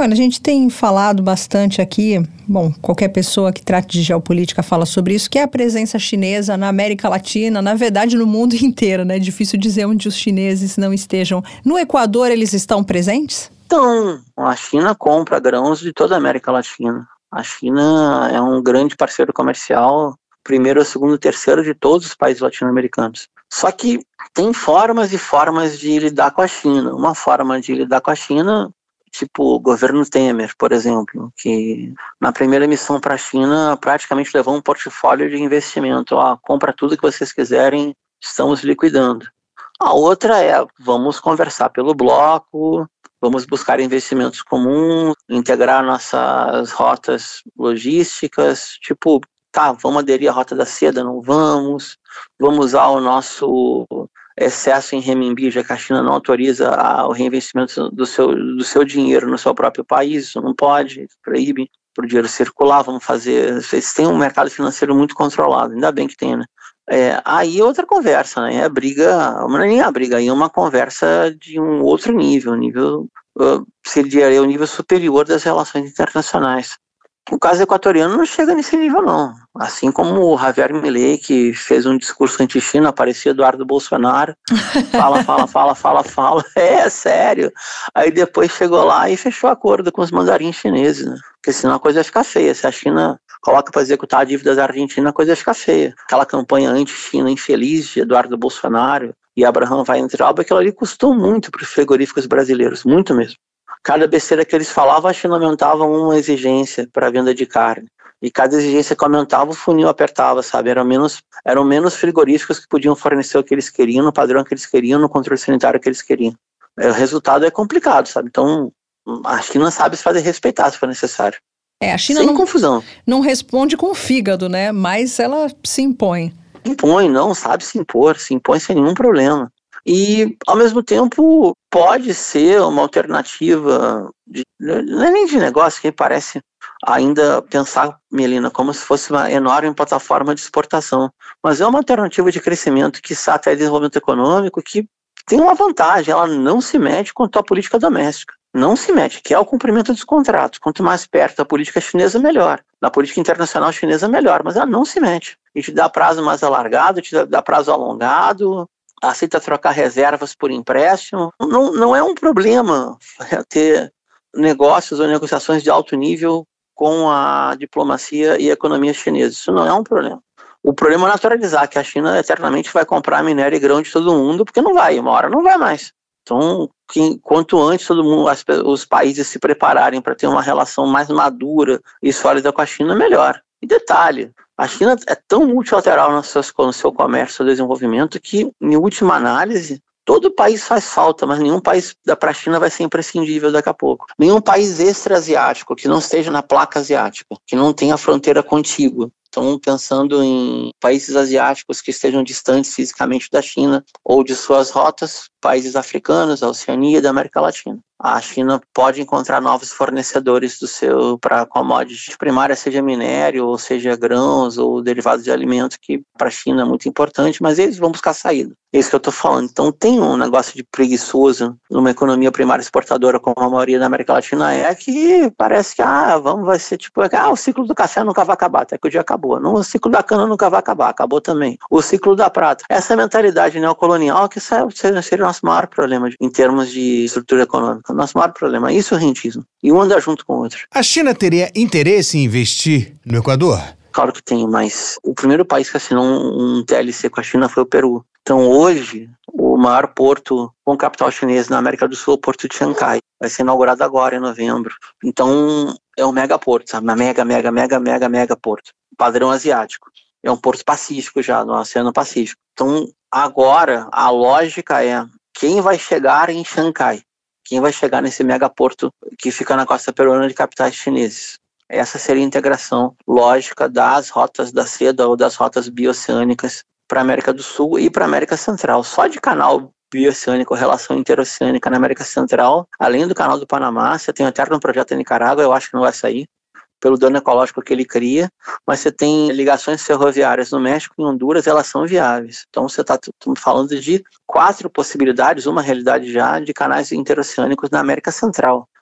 Olha, a gente tem falado bastante aqui, bom, qualquer pessoa que trate de geopolítica fala sobre isso, que é a presença chinesa na América Latina, na verdade no mundo inteiro, né? É difícil dizer onde os chineses não estejam. No Equador, eles estão presentes? Então, a China compra grãos de toda a América Latina. A China é um grande parceiro comercial, primeiro, segundo, terceiro de todos os países latino-americanos. Só que tem formas e formas de lidar com a China. Uma forma de lidar com a China, tipo o governo Temer, por exemplo, que na primeira missão para a China praticamente levou um portfólio de investimento. Ó, compra tudo que vocês quiserem, estamos liquidando. A outra é, vamos conversar pelo bloco, vamos buscar investimentos comuns, integrar nossas rotas logísticas, tipo, tá, vamos aderir à rota da seda, não vamos, vamos usar o nosso excesso em renminbi, já que a China não autoriza a, o reinvestimento do seu, do seu dinheiro no seu próprio país, isso não pode, proíbe para o dinheiro circular, vamos fazer, vocês têm um mercado financeiro muito controlado, ainda bem que tem, né? É, aí é outra conversa, né? É a briga, não é nem a briga, aí é uma conversa de um outro nível, nível, uh, seria o nível superior das relações internacionais. O caso equatoriano não chega nesse nível, não. Assim como o Javier Milei, que fez um discurso anti-China, parecia Eduardo Bolsonaro, fala, fala, fala, fala, fala, é sério. Aí depois chegou lá e fechou acordo com os mandarins chineses, né? Porque senão a coisa vai ficar feia. Se a China coloca para executar a dívida da Argentina, a coisa vai ficar feia. Aquela campanha anti-China infeliz de Eduardo Bolsonaro e Abraham Weintraub, aquilo ali custou muito para os frigoríficos brasileiros, muito mesmo. Cada besteira que eles falavam, a China aumentava uma exigência para a venda de carne. E cada exigência que aumentava, o funil apertava, sabe? Eram menos, eram menos frigoríficos que podiam fornecer o que eles queriam, no padrão que eles queriam, no controle sanitário que eles queriam. O resultado é complicado, sabe? Então, a China sabe se fazer respeitar, se for necessário. É, a China Sem não, confusão. Não responde com o fígado, né? Mas ela se impõe. Impõe, não, sabe se impor, se impõe sem nenhum problema. E, ao mesmo tempo, pode ser uma alternativa, de, não é nem de negócio, que parece ainda pensar, Melina, como se fosse uma enorme plataforma de exportação, mas é uma alternativa de crescimento, que está até desenvolvimento econômico, que tem uma vantagem, ela não se mete com a tua política doméstica, não se mete, que é o cumprimento dos contratos. Quanto mais perto da política chinesa, melhor. Da política internacional chinesa, melhor, mas ela não se mete. E te dá prazo mais alargado, te dá prazo alongado, aceita trocar reservas por empréstimo. Não, não é um problema ter negócios ou negociações de alto nível com a diplomacia e a economia chinesa. Isso não é um problema. O problema é naturalizar que a China eternamente vai comprar minério e grão de todo mundo, porque não vai, uma hora não vai mais. Então, que, quanto antes todo mundo, as, os países se prepararem para ter uma relação mais madura e sólida com a China, melhor. E detalhe, a China é tão multilateral no seu, no seu comércio e desenvolvimento que, em última análise, todo país faz falta, mas nenhum país para a China vai ser imprescindível daqui a pouco. Nenhum país extra-asiático que não esteja na placa asiática, que não tenha fronteira contígua. Então, pensando em países asiáticos que estejam distantes fisicamente da China ou de suas rotas, países africanos, a Oceania e da América Latina. A China pode encontrar novos fornecedores do seu para commodities primárias, seja minério, ou seja grãos ou derivados de alimentos, que para a China é muito importante, mas eles vão buscar saída. É isso que eu estou falando. Então tem um negócio de preguiçoso numa economia primária exportadora, como a maioria da América Latina é, que parece que ah, vamos, vai ser tipo, ah, o ciclo do café nunca vai acabar, até que o dia acabou. Não, o ciclo da cana nunca vai acabar, acabou também. O ciclo da prata. Essa mentalidade neocolonial que seria o nosso maior problema em termos de estrutura econômica. O nosso maior problema. Isso é o rentismo. E um anda junto com o outro. A China teria interesse em investir no Equador? Claro que tem, mas o primeiro país que assinou um, um T L C com a China foi o Peru. Então hoje, o maior porto com capital chinês na América do Sul é o Porto de Xangai. Vai ser inaugurado agora, em novembro. Então é um mega porto, sabe? Uma mega, mega, mega, mega, mega porto. Padrão asiático. É um porto pacífico já, no Oceano Pacífico. Então agora a lógica é quem vai chegar em Xangai? Quem vai chegar nesse megaporto que fica na costa peruana de capitais chineses? Essa seria a integração lógica das rotas da seda ou das rotas bioceânicas para a América do Sul e para a América Central. Só de canal bioceânico, relação interoceânica na América Central, além do canal do Panamá, você tem até um projeto em Nicarágua, eu acho que não vai sair, pelo dano ecológico que ele cria, mas você tem ligações ferroviárias no México e em Honduras, elas são viáveis. Então você está falando de quatro possibilidades, uma realidade já, de canais interoceânicos na América Central.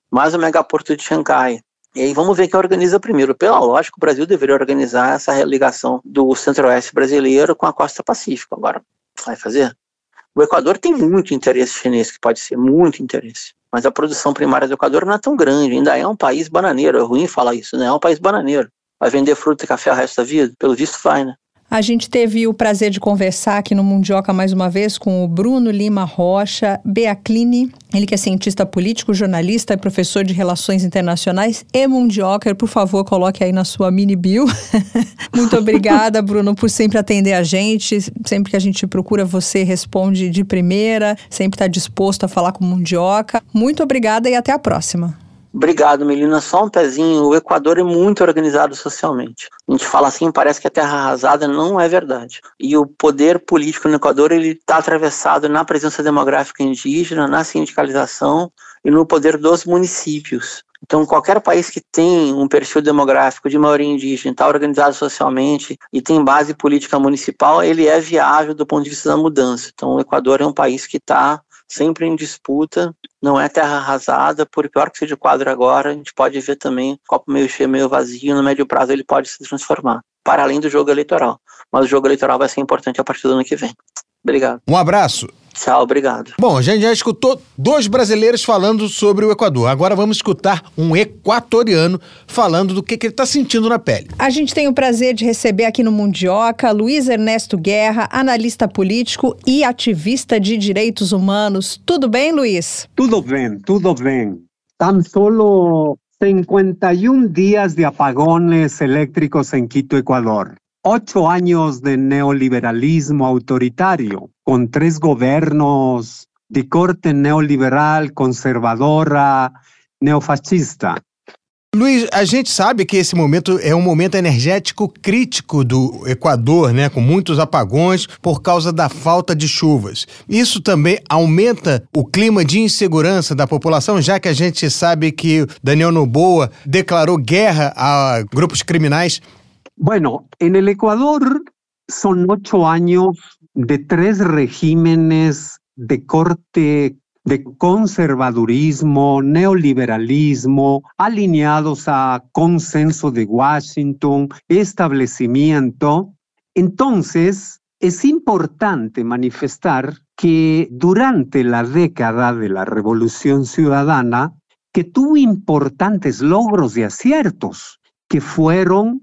mais o megaporto de Xangai. E aí vamos ver quem organiza primeiro. Pela lógica, o Brasil deveria organizar essa ligação do centro-oeste brasileiro com a costa pacífica. Agora, vai fazer? O Equador tem muito interesse chinês, que pode ser muito interesse. Mas a produção primária do Equador não é tão grande, ainda é um país bananeiro. É ruim falar isso, né? É um país bananeiro. Vai vender fruta e café o resto da vida? Pelo visto vai, né? A gente teve o prazer de conversar aqui no Mundioca mais uma vez com o Bruno Lima Rocha Beaclini, ele que é cientista político, jornalista e professor de Relações Internacionais e Mundioker. Por favor, coloque aí na sua mini bio. Muito obrigada, Bruno, por sempre atender a gente. Sempre que a gente procura, você responde de primeira, sempre está disposto a falar com o Mundioca. Muito obrigada e até a próxima. Obrigado, Melina. Só um pezinho. O Equador é muito organizado socialmente. A gente fala assim, parece que é terra arrasada, não é verdade. E o poder político no Equador ele está atravessado na presença demográfica indígena, na sindicalização e no poder dos municípios. Então, qualquer país que tem um perfil demográfico de maioria indígena, está organizado socialmente e tem base política municipal, ele é viável do ponto de vista da mudança. Então, o Equador é um país que está sempre em disputa, não é terra arrasada, por pior que seja o quadro agora, a gente pode ver também copo meio cheio, meio vazio, no médio prazo ele pode se transformar, para além do jogo eleitoral. Mas o jogo eleitoral vai ser importante a partir do ano que vem. Obrigado. Um abraço. Tchau, obrigado. Bom, a gente já escutou dois brasileiros falando sobre o Equador. Agora vamos escutar um equatoriano falando do que, que ele está sentindo na pele. A gente tem o prazer de receber aqui no Mundioca Luiz Ernesto Guerra, analista político e ativista de direitos humanos. Tudo bem, Luiz? Tudo bem, tudo bem. Tan solo cincuenta y un días de apagones eléctricos en Quito, Ecuador. Ocho años de neoliberalismo autoritario, con tres gobiernos de corte neoliberal, conservadora, neofascista. Luiz, a gente sabe que esse momento é um momento energético crítico do Equador, né, com muitos apagões por causa da falta de chuvas. Isso também aumenta o clima de insegurança da população, já que a gente sabe que Daniel Noboa declarou guerra a grupos criminais. Bueno, en el Ecuador son ocho años de tres regímenes de corte de conservadurismo, neoliberalismo, alineados a consenso de Washington, establecimiento. Entonces, es importante manifestar que durante la década de la Revolución Ciudadana, que tuvo importantes logros y aciertos, que fueron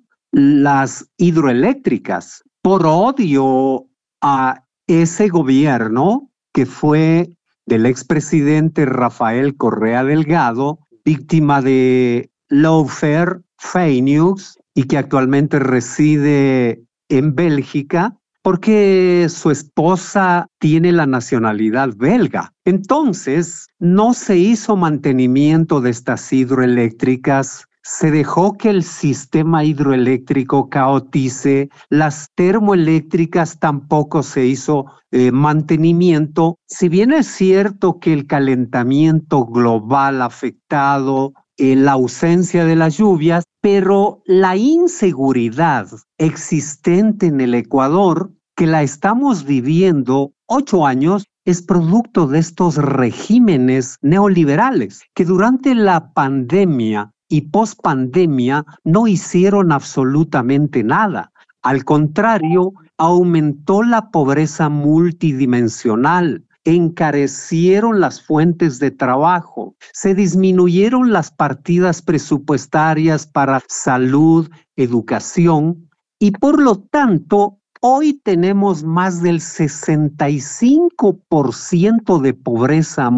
las hidroeléctricas, por odio a ese gobierno que fue del expresidente Rafael Correa Delgado, víctima de lawfare, fake news, y que actualmente reside en Bélgica, porque su esposa tiene la nacionalidad belga. Entonces, no se hizo mantenimiento de estas hidroeléctricas. Se dejó que el sistema hidroeléctrico caotice, las termoeléctricas tampoco se hizo eh, mantenimiento. Si bien es cierto que el calentamiento global ha afectado eh, la ausencia de las lluvias, pero la inseguridad existente en el Ecuador, que la estamos viviendo ocho años, es producto de estos regímenes neoliberales que durante la pandemia y pospandemia no hicieron absolutamente nada. Al contrario, aumentó la pobreza multidimensional, encarecieron las fuentes de trabajo, se disminuyeron las partidas presupuestarias para salud, educación y por lo tanto hoy tenemos más del sesenta y cinco por ciento de pobreza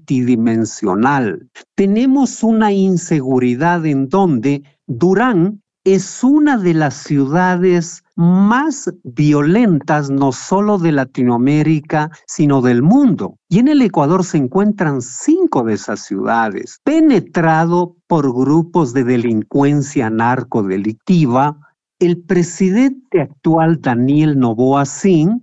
multidimensional. Tenemos una inseguridad en donde Durán es una de las ciudades más violentas, no solo de Latinoamérica, sino del mundo. Y en el Ecuador se encuentran cinco de esas ciudades, penetrado por grupos de delincuencia narcodelictiva. El presidente actual, Daniel Noboa Sin,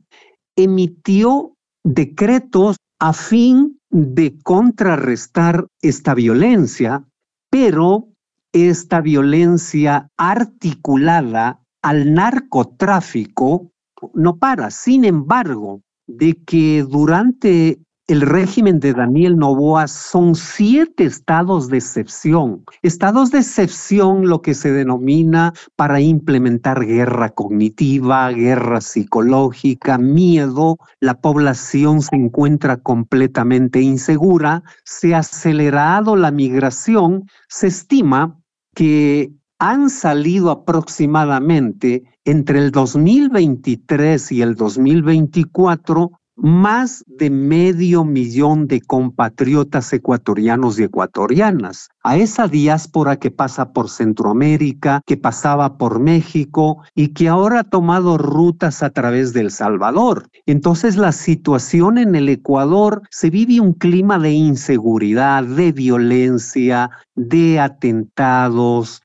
emitió decretos a fin de contrarrestar esta violencia, pero esta violencia articulada al narcotráfico no para. Sin embargo, de que durante el régimen de Daniel Noboa son siete estados de excepción. Estados de excepción, lo que se denomina para implementar guerra cognitiva, guerra psicológica, miedo. La población se encuentra completamente insegura. Se ha acelerado la migración. Se estima que han salido aproximadamente entre el dos mil veintitrés y el dos mil veinticuatro más de medio millón de compatriotas ecuatorianos y ecuatorianas. A esa diáspora que pasa por Centroamérica, que pasaba por México y que ahora ha tomado rutas a través de El Salvador. Entonces la situación en el Ecuador, se vive un clima de inseguridad, de violencia, de atentados,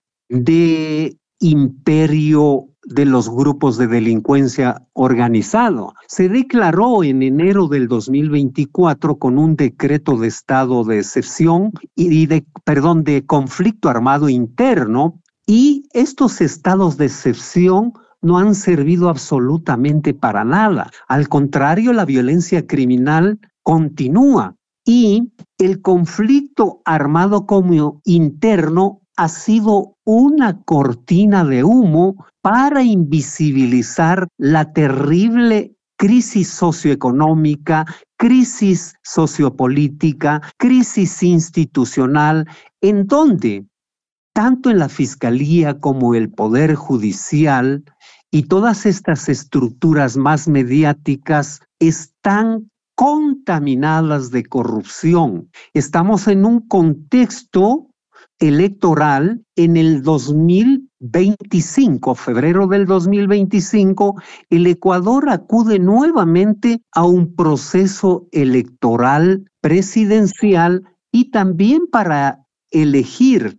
de imperio de los grupos de delincuencia organizado. Se declaró en enero del dos mil veinticuatro con un decreto de estado de excepción y de, perdón, de conflicto armado interno, y estos estados de excepción no han servido absolutamente para nada. Al contrario, la violencia criminal continúa y el conflicto armado como interno ha sido una cortina de humo para invisibilizar la terrible crisis socioeconómica, crisis sociopolítica, crisis institucional, en donde tanto en la Fiscalía como el Poder Judicial y todas estas estructuras más mediáticas están contaminadas de corrupción. Estamos en un contexto electoral en el dos mil veinticinco, febrero del dos mil veinticinco, el Ecuador acude nuevamente a un proceso electoral presidencial y también para elegir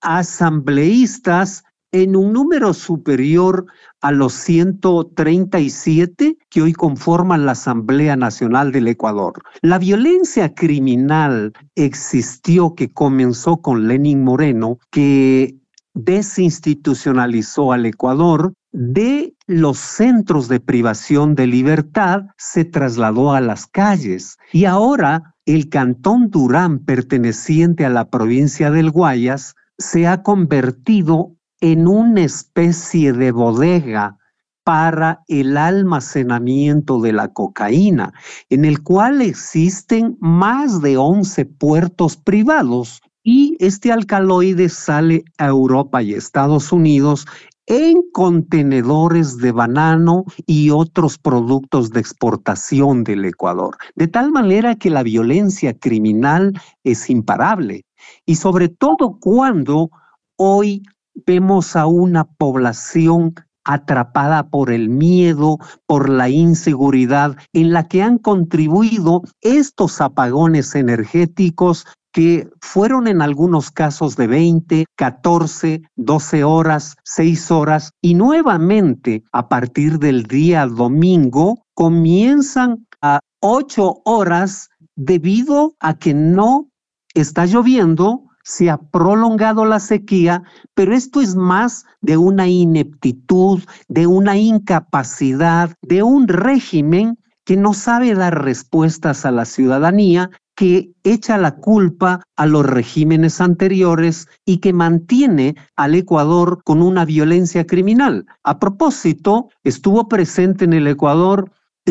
asambleístas en un número superior a los ciento treinta y siete que hoy conforman la Asamblea Nacional del Ecuador. La violencia criminal existió, que comenzó con Lenín Moreno, que desinstitucionalizó al Ecuador. De los centros de privación de libertad se trasladó a las calles y ahora el Cantón Durán, perteneciente a la provincia del Guayas, se ha convertido en una especie de bodega para el almacenamiento de la cocaína, en el cual existen más de once puertos privados, y este alcaloide sale a Europa y Estados Unidos en contenedores de banano y otros productos de exportación del Ecuador. De tal manera que la violencia criminal es imparable, y sobre todo cuando hoy vemos a una población atrapada por el miedo, por la inseguridad, en la que han contribuido estos apagones energéticos que fueron en algunos casos de veinte, catorce, doce horas, seis horas, y nuevamente a partir del día domingo comienzan a ocho horas debido a que no está lloviendo. Se ha prolongado la sequía, pero esto es más de una ineptitud, de una incapacidad, de un régimen que no sabe dar respuestas a la ciudadanía, que echa la culpa a los regímenes anteriores y que mantiene al Ecuador con una violencia criminal. A propósito, estuvo presente en el Ecuador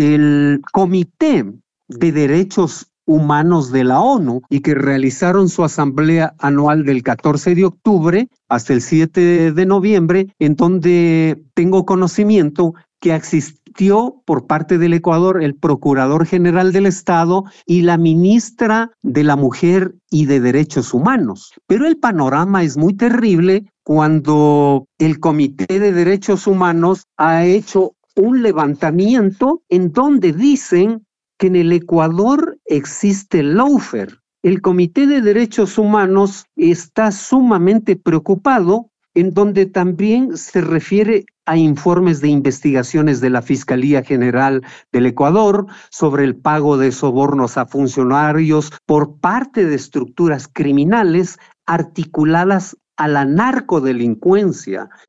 el Comité de Derechos Humanos de la ONU, y que realizaron su asamblea anual del catorce de octubre hasta el siete de noviembre, en donde tengo conocimiento que asistió por parte del Ecuador el Procurador General del Estado y la Ministra de la Mujer y de Derechos Humanos. Pero el panorama es muy terrible cuando el Comité de Derechos Humanos ha hecho un levantamiento en donde dicen que en el Ecuador existe el lawfare. El Comité de Derechos Humanos está sumamente preocupado, en donde también se refiere a informes de investigaciones de la Fiscalía General del Ecuador sobre el pago de sobornos a funcionarios por parte de estructuras criminales articuladas a la narcodelincuencia.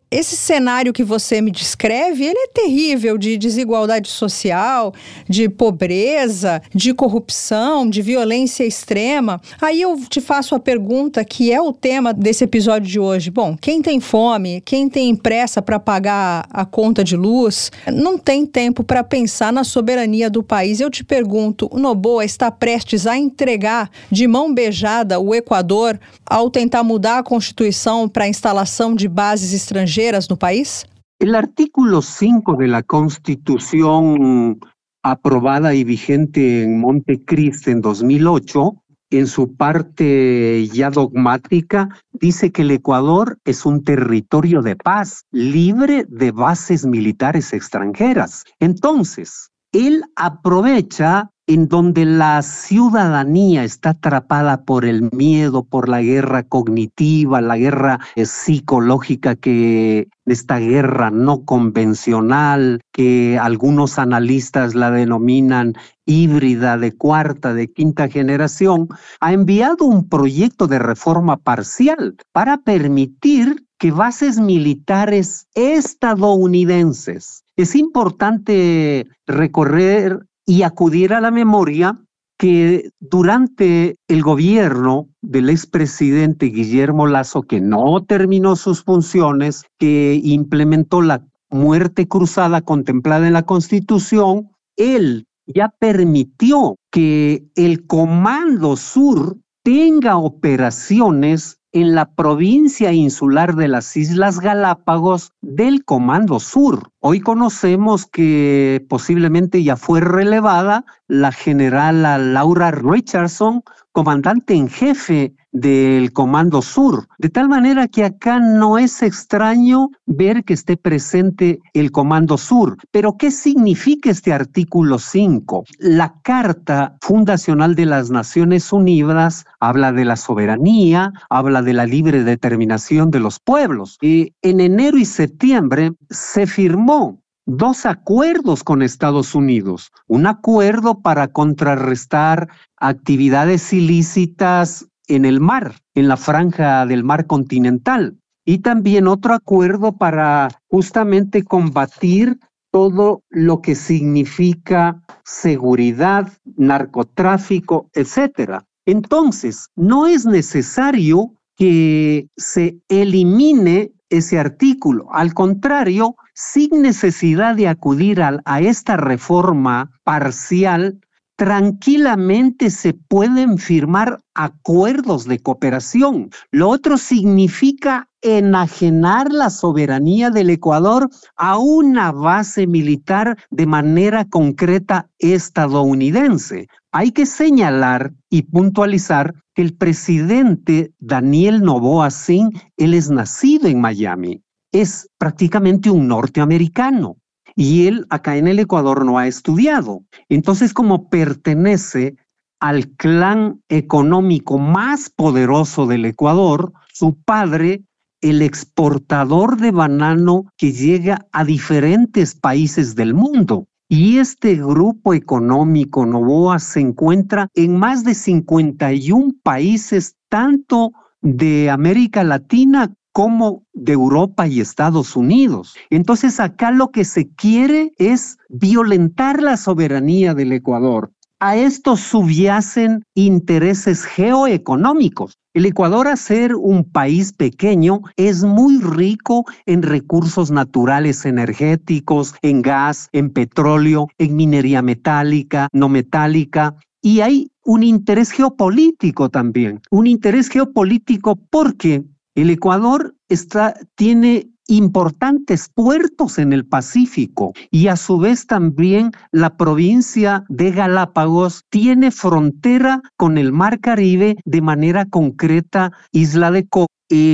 esse cenário que você me descreve, ele é terrível, de desigualdade social, de pobreza, de corrupção, de violência extrema. Aí eu te faço a pergunta que é o tema desse episódio de hoje. Bom, quem tem fome, quem tem pressa para pagar a conta de luz, não tem tempo para pensar na soberania do país. Eu te pergunto, o Noboa está prestes a entregar de mão beijada o Equador ao tentar mudar a Constituição para a instalação de bases estrangeiras no país? El artículo cinco de la Constitución aprobada y vigente en Montecristi en dos mil ocho, en su parte ya dogmática, dice que el Ecuador es un territorio de paz, libre de bases militares extranjeras. Entonces, él aprovecha en donde la ciudadanía está atrapada por el miedo, por la guerra cognitiva, la guerra eh, psicológica, que esta guerra no convencional, que algunos analistas la denominan híbrida de cuarta, de quinta generación, ha enviado un proyecto de reforma parcial para permitir que bases militares estadounidenses. Es importante recorrer y acudir a la memoria que durante el gobierno del expresidente Guillermo Lasso, que no terminó sus funciones, que implementó la muerte cruzada contemplada en la Constitución, él ya permitió que el Comando Sur tenga operaciones en la provincia insular de las Islas Galápagos del Comando Sur. Hoy conocemos que posiblemente ya fue relevada la general Laura Richardson, comandante en jefe del Comando Sur. De tal manera que acá no es extraño ver que esté presente el Comando Sur. Pero ¿qué significa este artículo cinco? La Carta Fundacional de las Naciones Unidas habla de la soberanía, habla de la libre determinación de los pueblos. Y en enero y septiembre se firmó dos acuerdos con Estados Unidos. Un acuerdo para contrarrestar actividades ilícitas en el mar, en la franja del mar continental. Y también otro acuerdo para justamente combatir todo lo que significa seguridad, narcotráfico, etcétera. Entonces, no es necesario que se elimine ese artículo. Al contrario, sin necesidad de acudir a, a esta reforma parcial, tranquilamente se pueden firmar acuerdos de cooperación. Lo otro significa enajenar la soberanía del Ecuador a una base militar de manera concreta estadounidense. Hay que señalar y puntualizar que el presidente Daniel Noboa Singh, él es nacido en Miami, es prácticamente un norteamericano. Y él acá en el Ecuador no ha estudiado. Entonces, como pertenece al clan económico más poderoso del Ecuador, su padre, el exportador de banano que llega a diferentes países del mundo. Y este grupo económico Noboa se encuentra en más de cincuenta y un países, tanto de América Latina como de Europa y Estados Unidos. Entonces acá lo que se quiere es violentar la soberanía del Ecuador. A esto subyacen intereses geoeconómicos. El Ecuador, al ser un país pequeño, es muy rico en recursos naturales energéticos, en gas, en petróleo, en minería metálica, no metálica, y hay un interés geopolítico también. Un interés geopolítico porque el Ecuador está, tiene importantes puertos en el Pacífico y a su vez también la provincia de Galápagos tiene frontera con el Mar Caribe, de manera concreta Isla de Cook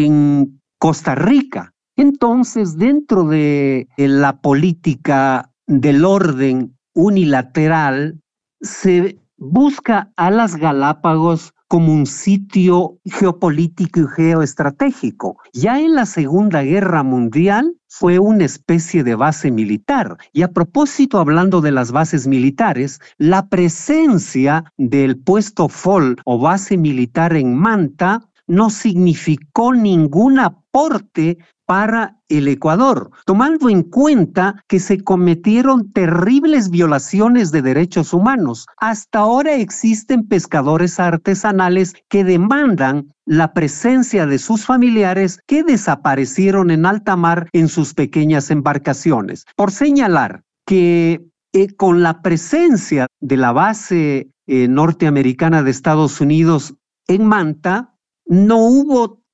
en Costa Rica. Entonces, dentro de la política del orden unilateral, se busca a las Galápagos como un sitio geopolítico y geoestratégico. Ya en la Segunda Guerra Mundial fue una especie de base militar. Y a propósito, hablando de las bases militares, la presencia del puesto F O L o base militar en Manta no significó ningún aporte para el Ecuador, tomando en cuenta que se cometieron terribles violaciones de derechos humanos. Hasta ahora existen pescadores artesanales que demandan la presencia de sus familiares que desaparecieron en alta mar en sus pequeñas embarcaciones. Por señalar que eh, con la presencia de la base eh, norteamericana de Estados Unidos en Manta, no hubo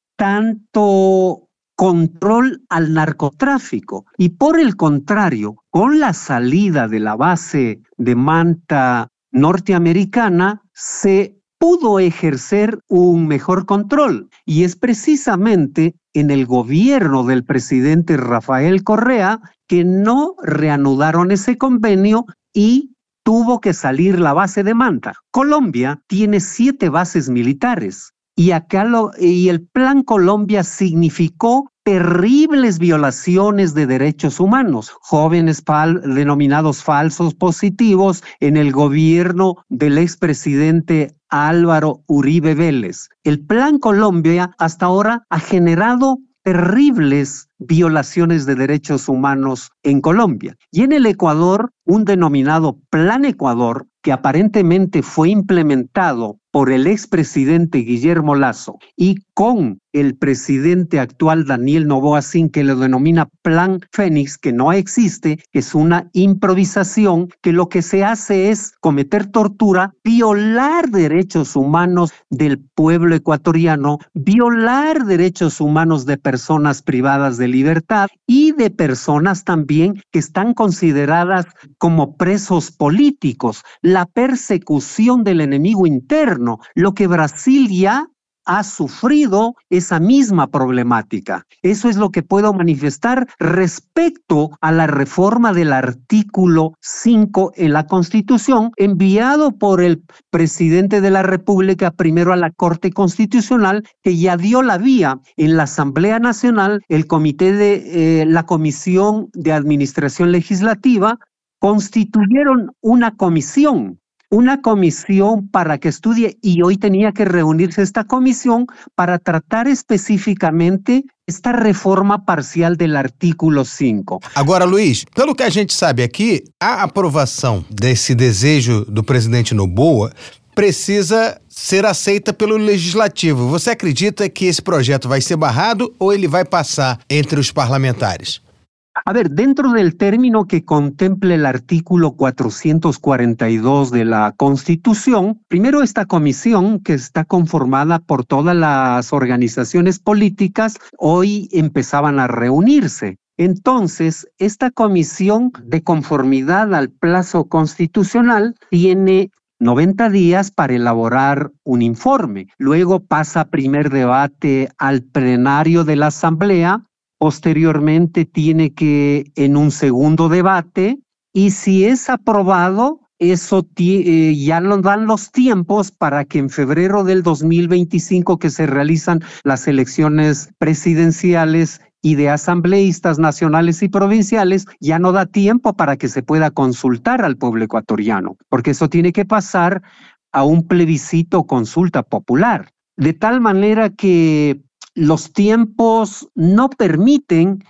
tanto control al narcotráfico y por el contrario, con la salida de la base de Manta norteamericana, se pudo ejercer un mejor control y es precisamente en el gobierno del presidente Rafael Correa que no reanudaron ese convenio y tuvo que salir la base de Manta. Colombia tiene siete bases militares. Y, acá lo, y el Plan Colombia significó terribles violaciones de derechos humanos, jóvenes fal, denominados falsos positivos en el gobierno del expresidente Álvaro Uribe Vélez. El Plan Colombia hasta ahora ha generado terribles violaciones de derechos humanos en Colombia. Y en el Ecuador, un denominado Plan Ecuador, que aparentemente fue implementado por el expresidente Guillermo Lasso y con el presidente actual Daniel Noboa Sin, que lo denomina Plan Fénix, que no existe, es una improvisación que lo que se hace es cometer tortura, violar derechos humanos del pueblo ecuatoriano, violar derechos humanos de personas privadas de libertad y de personas también que están consideradas como presos políticos, la persecución del enemigo interno, lo que Brasil ya ha sufrido esa misma problemática. Eso es lo que puedo manifestar respecto a la reforma del artículo cinco en la Constitución, enviado por el presidente de la República primero a la Corte Constitucional, que ya dio la vía en la Asamblea Nacional, el comité de eh, la Comisión de Administración Legislativa, constituyeron una comisión una comisión para que estudie y hoy tenía que reunirse esta comisión para tratar especificamente esta reforma parcial del artículo cinco. Agora, Luiz, pelo que a gente sabe aqui, a aprovação desse desejo do presidente Noboa precisa ser aceita pelo Legislativo. Você acredita que esse projeto vai ser barrado ou ele vai passar entre os parlamentares? A ver, dentro del término que contemple el artículo cuatrocientos cuarenta y dos de la Constitución, primero esta comisión, que está conformada por todas las organizaciones políticas, hoy empezaban a reunirse. Entonces, esta comisión, de conformidad al plazo constitucional, tiene noventa días para elaborar un informe. Luego pasa primer debate al plenario de la Asamblea. Posteriormente tiene que en un segundo debate y si es aprobado, eso eh, ya nos dan los tiempos para que en febrero del dos mil veinticinco que se realizan las elecciones presidenciales y de asambleístas nacionales y provinciales, ya no da tiempo para que se pueda consultar al pueblo ecuatoriano, porque eso tiene que pasar a un plebiscito o consulta popular, de tal manera que los tiempos no permiten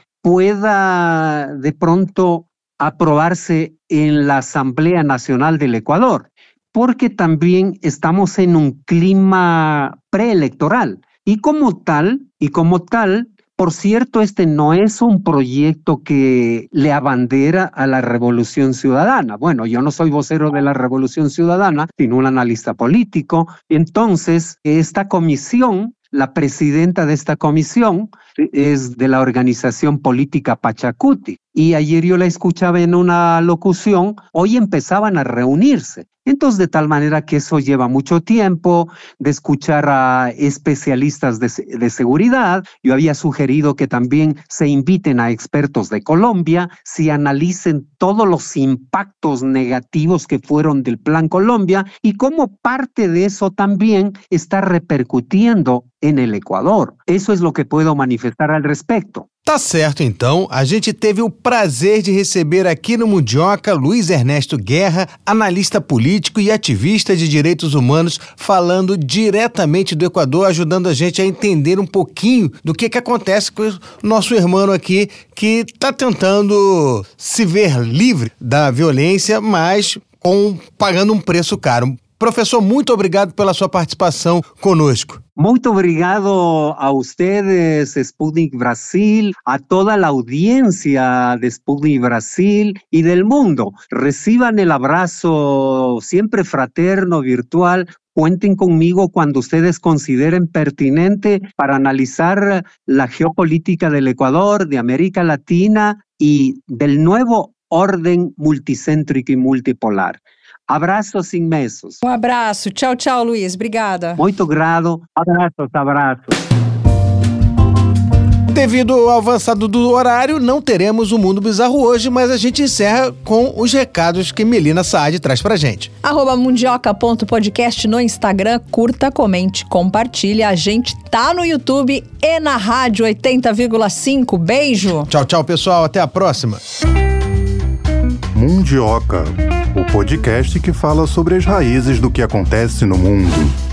pueda de pronto aprobarse en la Asamblea Nacional del Ecuador, porque también estamos en un clima preelectoral y como tal, y como tal, por cierto, este no es un proyecto que le abandera a la Revolución Ciudadana. Bueno, yo no soy vocero de la Revolución Ciudadana, sino un analista político. Entonces, esta comisión, la presidenta de esta comisión es de la organización política Pachacuti. Y ayer yo la escuchaba en una locución, hoy empezaban a reunirse. Entonces, de tal manera que eso lleva mucho tiempo de escuchar a especialistas de, de seguridad. Yo había sugerido que también se inviten a expertos de Colombia, se analicen todos los impactos negativos que fueron del Plan Colombia y cómo parte de eso también está repercutiendo en el Ecuador. Eso es lo que puedo manifestar al respecto. Tá certo, então. A gente teve o prazer de receber aqui no Mundioca Luiz Ernesto Guerra, analista político e ativista de direitos humanos, falando diretamente do Equador, ajudando a gente a entender um pouquinho do que, que acontece com o nosso irmão aqui, que tá tentando se ver livre da violência, mas com, pagando um preço caro. Professor, muito obrigado pela sua participação conosco. Muito obrigado a ustedes, Sputnik Brasil, a toda la audiencia de Sputnik Brasil y del mundo. Reciban el abrazo siempre fraterno, virtual. Cuenten conmigo cuando ustedes consideren pertinente para analizar la geopolítica del Ecuador, de América Latina y del nuevo orden multicéntrico y multipolar. Abraços imensos. Um abraço. Tchau, tchau, Luiz. Obrigada. Muito grado. Abraços, abraços. Devido ao avançado do horário, não teremos o Mundo Bizarro hoje, mas a gente encerra com os recados que Melina Saad traz pra gente. Arroba mundioca.podcast no Instagram, curta, comente, compartilhe. A gente tá no YouTube e na Rádio oitenta vírgula cinco. Beijo. Tchau, tchau, pessoal. Até a próxima. Mundioca, o podcast que fala sobre as raízes do que acontece no mundo.